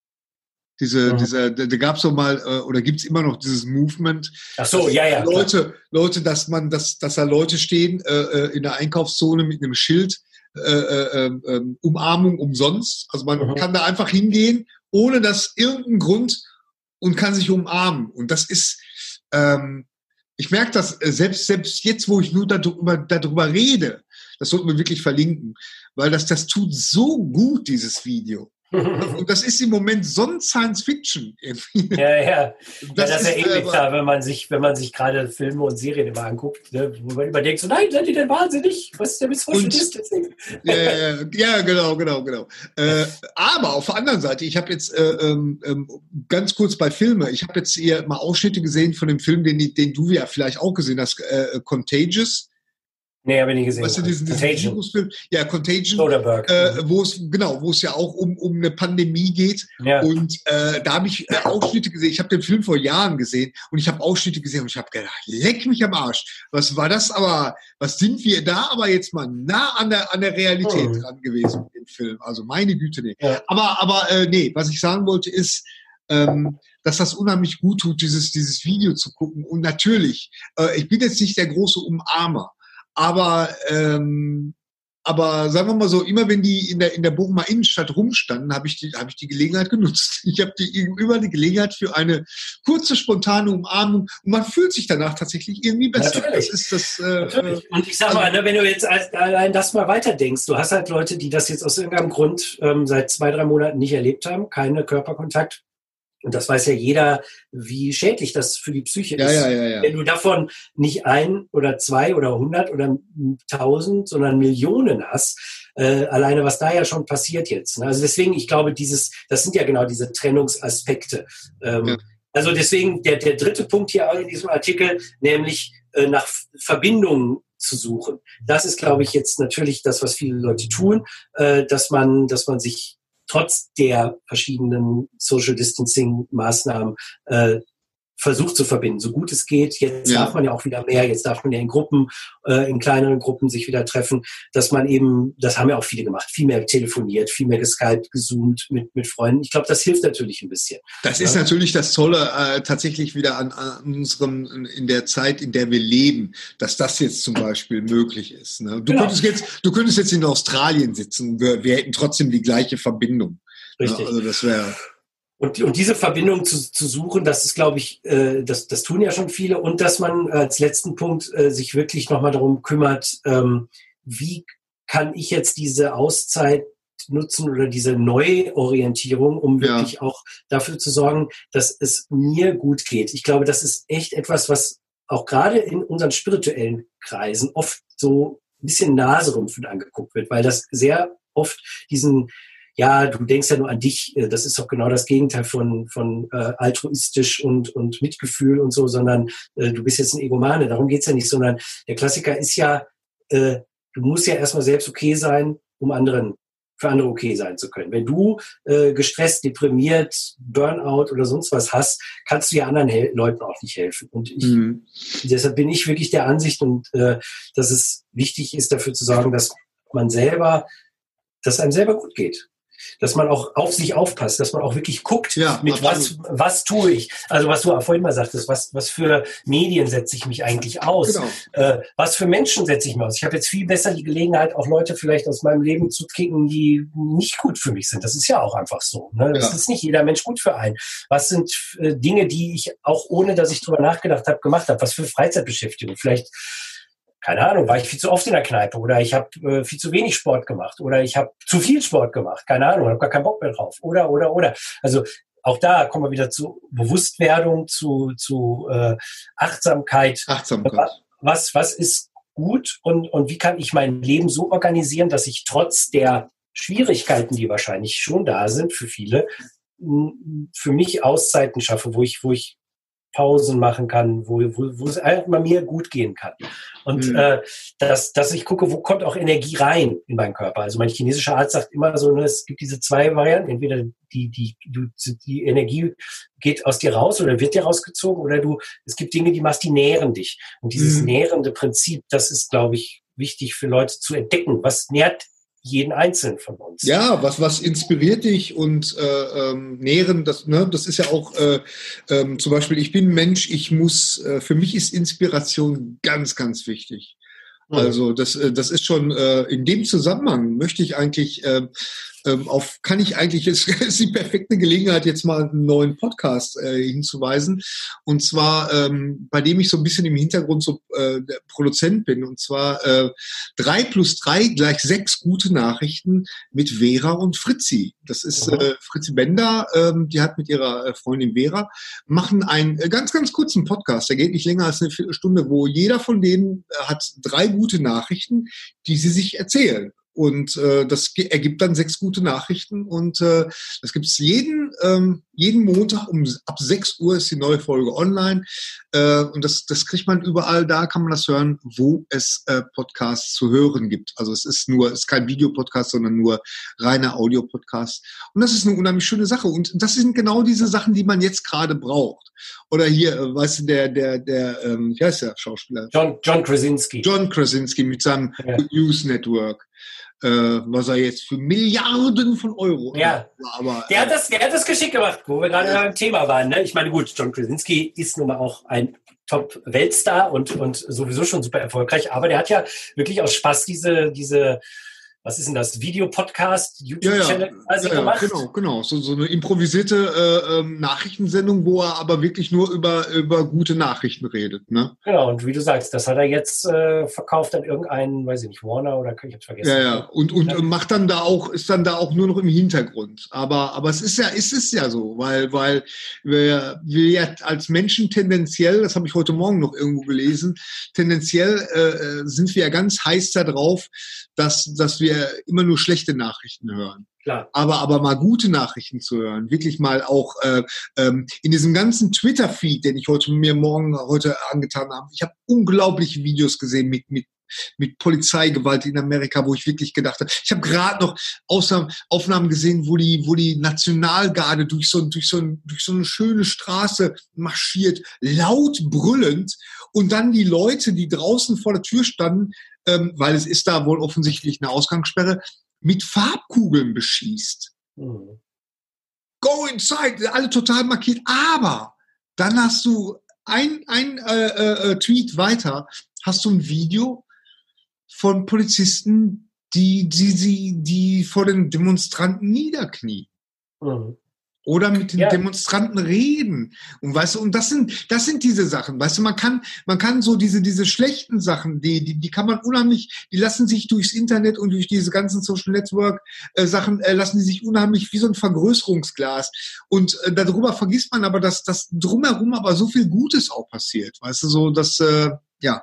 diese, Mhm. diese, da, da gab es doch mal, äh, oder gibt's immer noch dieses Movement. Ach so, dass ja, ja, klar. Leute, Leute, dass man, dass, dass da Leute stehen äh, äh, in der Einkaufszone mit einem Schild, äh, äh, äh, Umarmung umsonst. Also man Mhm. kann da einfach hingehen, ohne dass irgendein Grund, und kann sich umarmen. Und das ist, ähm, ich merke das äh, selbst, selbst jetzt, wo ich nur darüber, darüber rede, das sollten wir wirklich verlinken, weil das, das tut so gut, dieses Video. Und das ist im Moment so ein Science Fiction. Irgendwie. Ja, ja. Ja, Das das ist ja ist, ähnlich äh, da, wenn man sich, wenn man sich gerade Filme und Serien immer anguckt, ne, wo man immer denkt, so, nein, seid ihr denn wahnsinnig? Was ist denn mit Social Und- Distancing? Äh, ja, genau, genau, genau. Äh, aber auf der anderen Seite, ich habe jetzt äh, ähm, ähm, ganz kurz bei Filme, ich habe jetzt hier mal Ausschnitte gesehen von dem Film, den, den du ja vielleicht auch gesehen hast, äh, Contagious. Nee, habe ich nicht gesehen. Weißt du, diesen, diesen Contagion. Virusfilm? Ja, Contagion. Soderbergh. Äh, wo es genau, wo es ja auch um um eine Pandemie geht. Ja. Und äh, da habe ich äh, Ausschnitte gesehen. Ich habe den Film vor Jahren gesehen und ich habe Ausschnitte gesehen und ich habe gedacht, leck mich am Arsch. Was war das aber? Was sind wir da? Aber jetzt mal nah an der an der Realität Hm. dran gewesen mit dem Film. Also meine Güte, nee. Ja. Aber aber äh, nee, was ich sagen wollte ist, ähm, dass das unheimlich gut tut, dieses dieses Video zu gucken. Und natürlich, äh, ich bin jetzt nicht der große Umarmer. Aber, ähm, aber sagen wir mal so, immer wenn die in der, in der Bochumer Innenstadt rumstanden, habe ich die, habe ich die Gelegenheit genutzt. Ich habe die immer die Gelegenheit für eine kurze, spontane Umarmung und man fühlt sich danach tatsächlich irgendwie besser. Natürlich. Das ist das, äh, Natürlich. Und ich sag also- mal, ne, wenn du jetzt als- allein das mal weiterdenkst, du hast halt Leute, die das jetzt aus irgendeinem Grund ähm, seit zwei, drei Monaten nicht erlebt haben, keine Körperkontakt. Und das weiß ja jeder, wie schädlich das für die Psyche ja, ist. ja, ja, ja. Wenn du davon nicht ein oder zwei oder hundert oder tausend, sondern Millionen hast, äh, alleine was da ja schon passiert jetzt. Ne? Also deswegen, ich glaube, dieses, das sind ja genau diese Trennungsaspekte. Ähm, Ja. Also deswegen der, der dritte Punkt hier in diesem Artikel, nämlich äh, nach Verbindungen zu suchen. Das ist, glaube ich, jetzt natürlich das, was viele Leute tun, äh, dass man, dass man sich trotz der verschiedenen Social Distancing Maßnahmen äh, versucht zu verbinden, so gut es geht. Jetzt Ja. darf man ja auch wieder mehr, jetzt darf man ja in Gruppen, äh, in kleineren Gruppen sich wieder treffen, dass man eben, das haben ja auch viele gemacht, viel mehr telefoniert, viel mehr geskypt, gezoomt mit, mit Freunden. Ich glaube, das hilft natürlich ein bisschen. Das ist Ja. natürlich das Tolle äh, tatsächlich wieder an, an unserem, in der Zeit, in der wir leben, dass das jetzt zum Beispiel möglich ist. Ne? Du, Genau. könntest jetzt, du könntest jetzt in Australien sitzen, wir, wir hätten trotzdem die gleiche Verbindung. Richtig. Ne? Also das wäre... Und, und diese Verbindung zu, zu suchen, das ist, glaube ich, äh, das, das tun ja schon viele. Und dass man als letzten Punkt äh, sich wirklich nochmal darum kümmert, ähm, wie kann ich jetzt diese Auszeit nutzen oder diese Neuorientierung, um Ja. wirklich auch dafür zu sorgen, dass es mir gut geht. Ich glaube, das ist echt etwas, was auch gerade in unseren spirituellen Kreisen oft so ein bisschen naserümpfend angeguckt wird, weil das sehr oft diesen ja, du denkst ja nur an dich, das ist doch genau das Gegenteil von, von äh, altruistisch und, und Mitgefühl und so, sondern äh, du bist jetzt ein Egomane, darum geht's ja nicht, sondern der Klassiker ist ja, äh, du musst ja erstmal selbst okay sein, um anderen, für andere okay sein zu können. Wenn du äh, gestresst, deprimiert, Burnout oder sonst was hast, kannst du ja anderen Hel- Leuten auch nicht helfen. Und ich, Mhm. deshalb bin ich wirklich der Ansicht, und äh, dass es wichtig ist, dafür zu sorgen, dass man selber, dass einem selber gut geht. Dass man auch auf sich aufpasst, dass man auch wirklich guckt, Ja, mit was, absolut. was tue ich. Also was du vorhin mal sagtest, was, was für Medien setze ich mich eigentlich aus? Genau. Äh, was für Menschen setze ich mich aus? Ich habe jetzt viel besser die Gelegenheit, auch Leute vielleicht aus meinem Leben zu kicken, die nicht gut für mich sind. Das ist ja auch einfach so. Ne? Das Ja. ist nicht jeder Mensch gut für einen. Was sind äh, Dinge, die ich auch ohne, dass ich drüber nachgedacht habe, gemacht habe? Was für Freizeitbeschäftigung? Vielleicht keine Ahnung, war ich viel zu oft in der Kneipe oder ich habe äh, viel zu wenig Sport gemacht oder ich habe zu viel Sport gemacht, keine Ahnung, habe gar keinen Bock mehr drauf oder, oder, oder. Also auch da kommen wir wieder zu Bewusstwerdung, zu, zu äh, Achtsamkeit. Achtsamkeit. Was, was ist gut und, und wie kann ich mein Leben so organisieren, dass ich trotz der Schwierigkeiten, die wahrscheinlich schon da sind für viele, m, für mich Auszeiten schaffe, wo ich, wo ich Pausen machen kann, wo, wo, wo es einfach mal mir gut gehen kann. Und mhm. äh, dass, dass ich gucke, wo kommt auch Energie rein in meinen Körper. Also mein chinesischer Arzt sagt immer so, ne, es gibt diese zwei Varianten. Entweder die, die, du, die Energie geht aus dir raus oder wird dir rausgezogen, oder du, es gibt Dinge, die machst, die nähren dich. Und dieses mhm. nährende Prinzip, das ist, glaube ich, wichtig für Leute zu entdecken. Was nährt jeden Einzelnen von uns? Ja, was, was inspiriert dich und äh, ähm, nähren, das, ne, das ist ja auch äh, ähm, zum Beispiel, ich bin Mensch, ich muss, äh, für mich ist Inspiration ganz, ganz wichtig. Mhm. Also das, äh, das ist schon, äh, in dem Zusammenhang möchte ich eigentlich, äh, ähm, auf, kann ich eigentlich, es ist die perfekte Gelegenheit, jetzt mal einen neuen Podcast äh, hinzuweisen. Und zwar, ähm, bei dem ich so ein bisschen im Hintergrund so äh, der Produzent bin. Und zwar äh, drei plus drei gleich sechs gute Nachrichten mit Vera und Fritzi. Das ist äh, Fritzi Bender, ähm, die hat mit ihrer äh, Freundin Vera, machen einen äh, ganz, ganz kurzen Podcast. Der geht nicht länger als eine Viertelstunde, wo jeder von denen äh, hat drei gute Nachrichten, die sie sich erzählen. Und äh, das ge- ergibt dann sechs gute Nachrichten. Und äh, das gibt es jeden, ähm, jeden Montag um ab sechs Uhr ist die neue Folge online. Äh, und das, das kriegt man überall, da kann man das hören, wo es äh, Podcasts zu hören gibt. Also es ist nur, es ist kein Videopodcast, sondern nur reiner Audiopodcast. Und das ist eine unheimlich schöne Sache. Und das sind genau diese Sachen, die man jetzt gerade braucht. Oder hier, äh, weißt du, der, der, der, ähm, wie heißt der Schauspieler? John, John Krasinski. John Krasinski mit seinem ja. News Network. Äh, was er jetzt für Milliarden von Euro. Ja, aber, der, hat das, der hat das geschickt gemacht, wo wir gerade ja. beim Thema waren. Ne? Ich meine, gut, John Krasinski ist nun mal auch ein Top-Weltstar und, und sowieso schon super erfolgreich, aber der hat ja wirklich aus Spaß diese, diese was ist denn das, Videopodcast, YouTube-Channel ja, ja, ja, gemacht? Genau, genau. So, so eine improvisierte äh, ähm, Nachrichtensendung, wo er aber wirklich nur über, über gute Nachrichten redet. Ne? Genau, und wie du sagst, das hat er jetzt äh, verkauft an irgendeinen, weiß ich nicht, Warner oder ich hab's vergessen. Ja, ja. Und, und ja. macht dann da auch, ist dann da auch nur noch im Hintergrund. Aber, aber es ist ja, es ist ja so, weil, weil wir, wir ja als Menschen tendenziell, das habe ich heute Morgen noch irgendwo gelesen, tendenziell äh, sind wir ja ganz heiß da drauf, dass, dass wir immer nur schlechte Nachrichten hören. Klar. Aber, aber mal gute Nachrichten zu hören, wirklich mal auch äh, ähm, in diesem ganzen Twitter-Feed, den ich heute mir morgen heute angetan habe. Ich habe unglaubliche Videos gesehen mit, mit mit Polizeigewalt in Amerika, wo ich wirklich gedacht habe, ich habe gerade noch Ausnahmen, Aufnahmen gesehen, wo die, wo die Nationalgarde durch so, durch so, durch so eine schöne Straße marschiert, laut brüllend, und dann die Leute, die draußen vor der Tür standen, ähm, weil es ist da wohl offensichtlich eine Ausgangssperre, mit Farbkugeln beschießt. Mhm. Go inside, alle total markiert, aber dann hast du ein, ein äh, äh, Tweet weiter, hast du ein Video von Polizisten, die, die, die, die vor den Demonstranten niederknien. Mhm. Oder mit den ja. Demonstranten reden. Und weißt du, und das sind, das sind diese Sachen. Weißt du, man kann, man kann so diese, diese schlechten Sachen, die, die, die kann man unheimlich, die lassen sich durchs Internet und durch diese ganzen Social Network äh, Sachen, äh, lassen die sich unheimlich wie so ein Vergrößerungsglas. Und äh, darüber vergisst man aber, dass, dass drumherum aber so viel Gutes auch passiert. Weißt du, so, dass, äh, ja.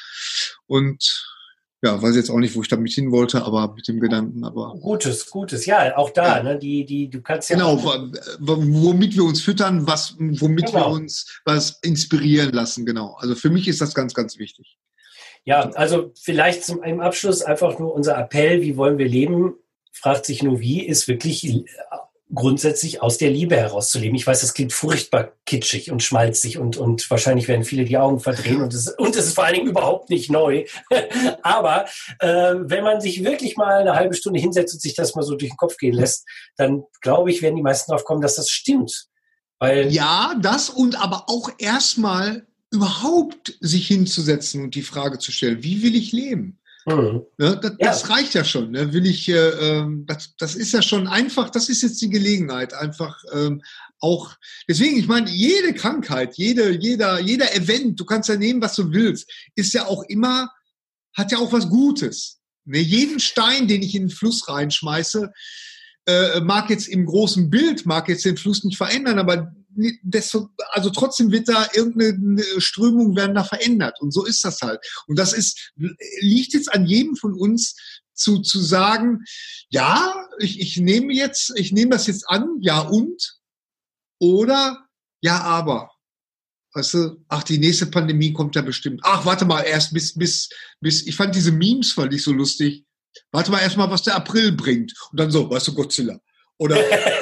Und, ja, weiß jetzt auch nicht, wo ich damit hin wollte, aber mit dem Gedanken, aber. Gutes, Gutes, ja, auch da, ja. ne, die, die, du kannst ja. Genau, womit wir uns füttern, was, womit genau. wir uns was inspirieren lassen, genau. Also für mich ist das ganz, ganz wichtig. Ja, also vielleicht zum im Abschluss einfach nur unser Appell, wie wollen wir leben, fragt sich nur wie, ist wirklich grundsätzlich aus der Liebe herauszuleben. Ich weiß, das klingt furchtbar kitschig und schmalzig und, und wahrscheinlich werden viele die Augen verdrehen und es, und es ist vor allen Dingen überhaupt nicht neu. Aber äh, wenn man sich wirklich mal eine halbe Stunde hinsetzt und sich das mal so durch den Kopf gehen lässt, dann glaube ich, werden die meisten darauf kommen, dass das stimmt. Weil ja, das und aber auch erstmal überhaupt sich hinzusetzen und die Frage zu stellen, wie will ich leben? Mhm. Ja, das, ja. das reicht ja schon. Ne? Will ich, äh, das, das ist ja schon einfach, das ist jetzt die Gelegenheit, einfach ähm, auch, deswegen, ich meine, jede Krankheit, jede, jeder, jeder Event, du kannst ja nehmen, was du willst, ist ja auch immer, hat ja auch was Gutes. Ne? Jeden Stein, den ich in den Fluss reinschmeiße, äh, mag jetzt im großen Bild, mag jetzt den Fluss nicht verändern, aber desto, also trotzdem wird da irgendeine Strömung werden da verändert. Und so ist das halt. Und das ist, liegt jetzt an jedem von uns zu, zu sagen, ja, ich, ich nehme jetzt, ich nehme das jetzt an, ja und, oder, ja aber. Weißt du, ach, die nächste Pandemie kommt ja bestimmt. Ach, warte mal, erst bis, bis, bis, ich fand diese Memes, fand ich so lustig. Warte mal erst mal, was der April bringt. Und dann so, weißt du, Godzilla. Oder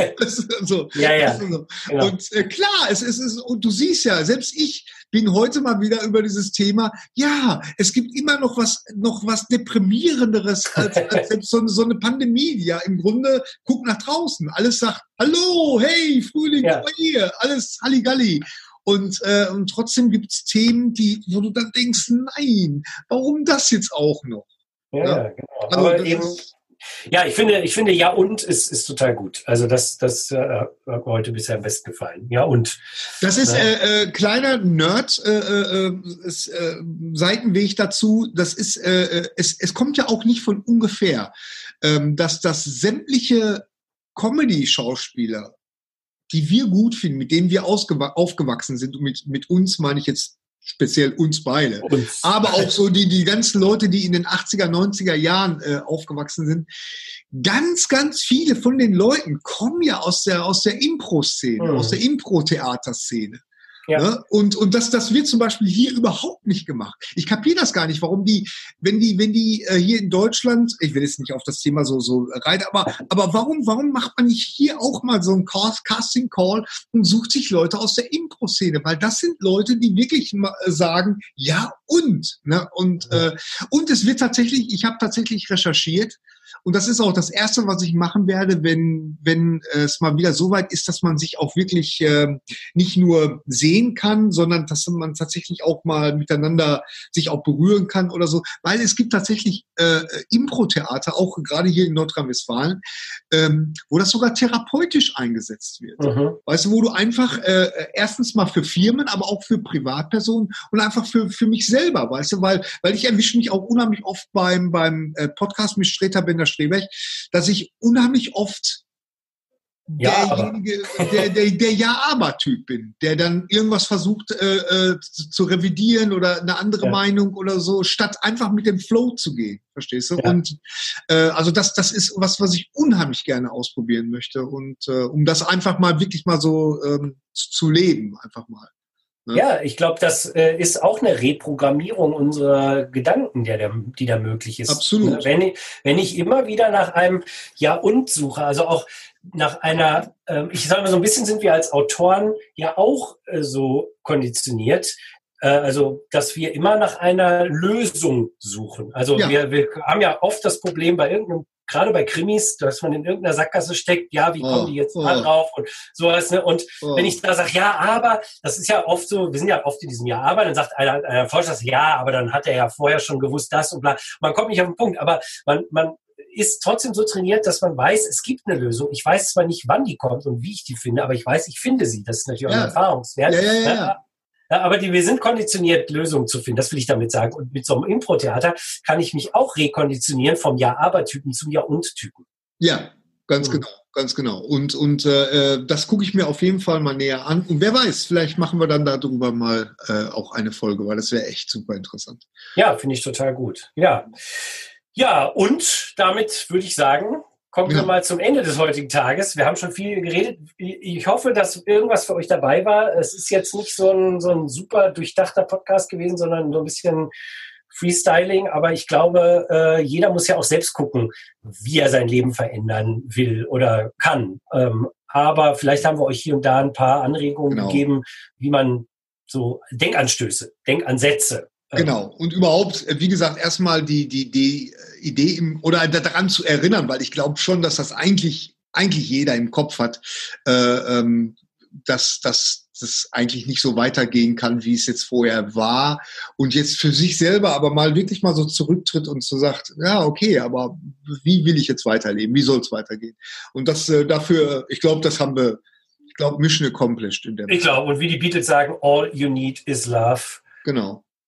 so. Ja, ja. So. Genau. Und äh, klar, es ist, es ist, und du siehst ja, selbst ich bin heute mal wieder über dieses Thema, ja, es gibt immer noch was, noch was Deprimierenderes als, als selbst so, so eine Pandemie, die ja im Grunde, guck nach draußen, alles sagt, hallo, hey, Frühling, Ja. bei hier, alles Halligalli. Und, äh, und trotzdem gibt's Themen, die, wo du dann denkst, nein, warum das jetzt auch noch? Ja, Ja. ja, genau. Also Aber das eben, ist, ja, ich finde, ich finde, ja und ist, ist total gut. Also das, das äh, hat mir heute bisher am besten gefallen. Ja und. Das ist Ne? äh, äh, kleiner Nerd äh, äh, ist, äh, Seitenweg dazu. Das ist äh, es, es kommt ja auch nicht von ungefähr, ähm, dass das sämtliche Comedy-Schauspieler, die wir gut finden, mit denen wir ausgewa- aufgewachsen sind, und mit mit uns meine ich jetzt speziell uns beide, Uns. aber auch so die die ganzen Leute, die in den achtziger, neunziger Jahren äh, aufgewachsen sind. Ganz, ganz viele von den Leuten kommen ja aus der aus der Impro-Szene, Mhm. aus der Impro-Theater-Szene. Ja. Ne? Und, und das, das wird zum Beispiel hier überhaupt nicht gemacht. Ich kapiere das gar nicht, warum die, wenn die, wenn die äh, hier in Deutschland, ich will jetzt nicht auf das Thema so, so rein, aber, aber warum, warum macht man nicht hier auch mal so einen Cast, Casting Call und sucht sich Leute aus der Impro-Szene? Weil das sind Leute, die wirklich mal sagen, ja und, ne? Und, äh, und es wird tatsächlich, ich habe tatsächlich recherchiert, und das ist auch das Erste, was ich machen werde, wenn, wenn es mal wieder so weit ist, dass man sich auch wirklich äh, nicht nur sehen kann, sondern dass man tatsächlich auch mal miteinander sich auch berühren kann oder so. Weil es gibt tatsächlich äh, Impro-Theater, auch gerade hier in Nordrhein-Westfalen, ähm, wo das sogar therapeutisch eingesetzt wird. Mhm. Weißt du, wo du einfach äh, erstens mal für Firmen, aber auch für Privatpersonen und einfach für für mich selber, weißt du, weil weil ich erwische mich auch unheimlich oft beim beim äh, Podcast mit Streter Bender-Streberg, dass ich unheimlich oft Ja, derjenige, der, der, der Ja-Aber-Typ bin, der dann irgendwas versucht äh, äh, zu, zu revidieren oder eine andere Ja. Meinung oder so, statt einfach mit dem Flow zu gehen, verstehst du? Ja. Und äh, also das, das ist was, was ich unheimlich gerne ausprobieren möchte und äh, um das einfach mal wirklich mal so ähm, zu, zu leben, einfach mal. Ne? Ja, ich glaube, das äh, ist auch eine Reprogrammierung unserer Gedanken, der, der, die da möglich ist. Absolut. Wenn ich, wenn ich immer wieder nach einem Ja und suche, also auch nach einer, ähm, ich sage mal, so ein bisschen sind wir als Autoren ja auch äh, so konditioniert, äh, also dass wir immer nach einer Lösung suchen. Also Ja. wir, wir haben ja oft das Problem bei irgendeinem, gerade bei Krimis, dass man in irgendeiner Sackgasse steckt, ja, wie Oh, kommen die jetzt oh. da drauf und sowas, ne? Und Oh. wenn ich da sage, ja, aber, das ist ja oft so, wir sind ja oft in diesem Ja, aber, dann sagt einer, einer Forscher, ja, aber dann hat er ja vorher schon gewusst, das und bla. Man kommt nicht auf den Punkt, aber man, man ist trotzdem so trainiert, dass man weiß, es gibt eine Lösung. Ich weiß zwar nicht, wann die kommt und wie ich die finde, aber ich weiß, ich finde sie. Das ist natürlich auch Ja. ein Erfahrungswert. Ja, ja, ja, ja. Ja, aber die, wir sind konditioniert, Lösungen zu finden. Das will ich damit sagen. Und mit so einem Impro-Theater kann ich mich auch rekonditionieren vom Ja-Aber-Typen zum Ja-Und-Typen. Ja, ganz Mhm. genau, ganz genau. Und, und äh, das gucke ich mir auf jeden Fall mal näher an. Und wer weiß, vielleicht machen wir dann darüber mal äh, auch eine Folge, weil das wäre echt super interessant. Ja, finde ich total gut. Ja. Ja, und damit würde ich sagen, kommen Ja. wir mal zum Ende des heutigen Tages. Wir haben schon viel geredet. Ich hoffe, dass irgendwas für euch dabei war. Es ist jetzt nicht so ein, so ein super durchdachter Podcast gewesen, sondern so ein bisschen Freestyling. Aber ich glaube, äh, jeder muss ja auch selbst gucken, wie er sein Leben verändern will oder kann. Ähm, aber vielleicht haben wir euch hier und da ein paar Anregungen Genau. gegeben, wie man so Denkanstöße, Denkansätze. ähm, Genau. Und überhaupt, äh, wie gesagt, erstmal die, die, die Idee im, oder daran zu erinnern, weil ich glaube schon, dass das eigentlich, eigentlich jeder im Kopf hat, äh, ähm, dass, dass das eigentlich nicht so weitergehen kann, wie es jetzt vorher war. Und jetzt für sich selber aber mal wirklich mal so zurücktritt und so sagt, ja, okay, aber wie will ich jetzt weiterleben? Wie soll es weitergehen? Und das äh, dafür, ich glaube, das haben wir, ich glaube, Mission accomplished in der Ich glaube, und wie die Beatles sagen, all you need is love. Genau.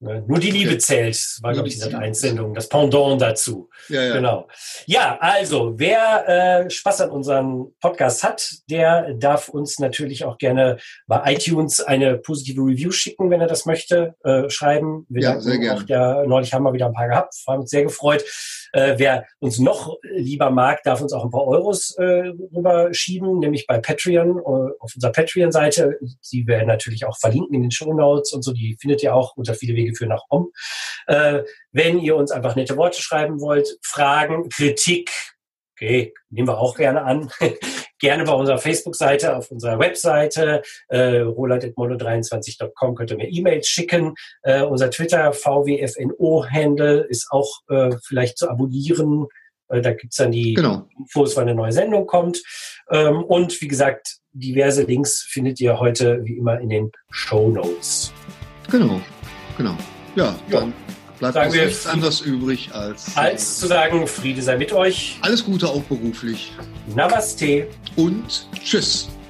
Nur die Liebe zählt, war, glaube ich, die Sat eins Sendung, das Pendant dazu. Ja, ja. Genau. Ja, also, wer äh, Spaß an unserem Podcast hat, der darf uns natürlich auch gerne bei iTunes eine positive Review schicken, wenn er das möchte, äh, schreiben. Wir ja, sehr gerne. Auch der, neulich haben wir wieder ein paar gehabt, haben uns sehr gefreut. Äh, wer uns noch lieber mag, darf uns auch ein paar Euros äh, rüberschieben, nämlich bei Patreon, äh, auf unserer Patreon-Seite. Die werden natürlich auch verlinken in den Shownotes und so. Die findet ihr auch unter viele Wege führen nach Rom. Äh, wenn ihr uns einfach nette Worte schreiben wollt, Fragen, Kritik, okay, nehmen wir auch gerne an. Gerne bei unserer Facebook-Seite, auf unserer Webseite, äh, roland at mono dreiundzwanzig punkt com könnt ihr mir E-Mails schicken. Äh, unser Twitter V W F N O-Handle ist auch äh, vielleicht zu abonnieren. Äh, da gibt's dann die genau. Infos, wann eine neue Sendung kommt. Ähm, und wie gesagt, diverse Links findet ihr heute wie immer in den Shownotes. Genau, genau. Ja, dann ja. bleibt Sagen uns wir, nichts anderes übrig, als, als zu sagen, Friede sei mit euch. Alles Gute auch beruflich. Namaste. Und tschüss.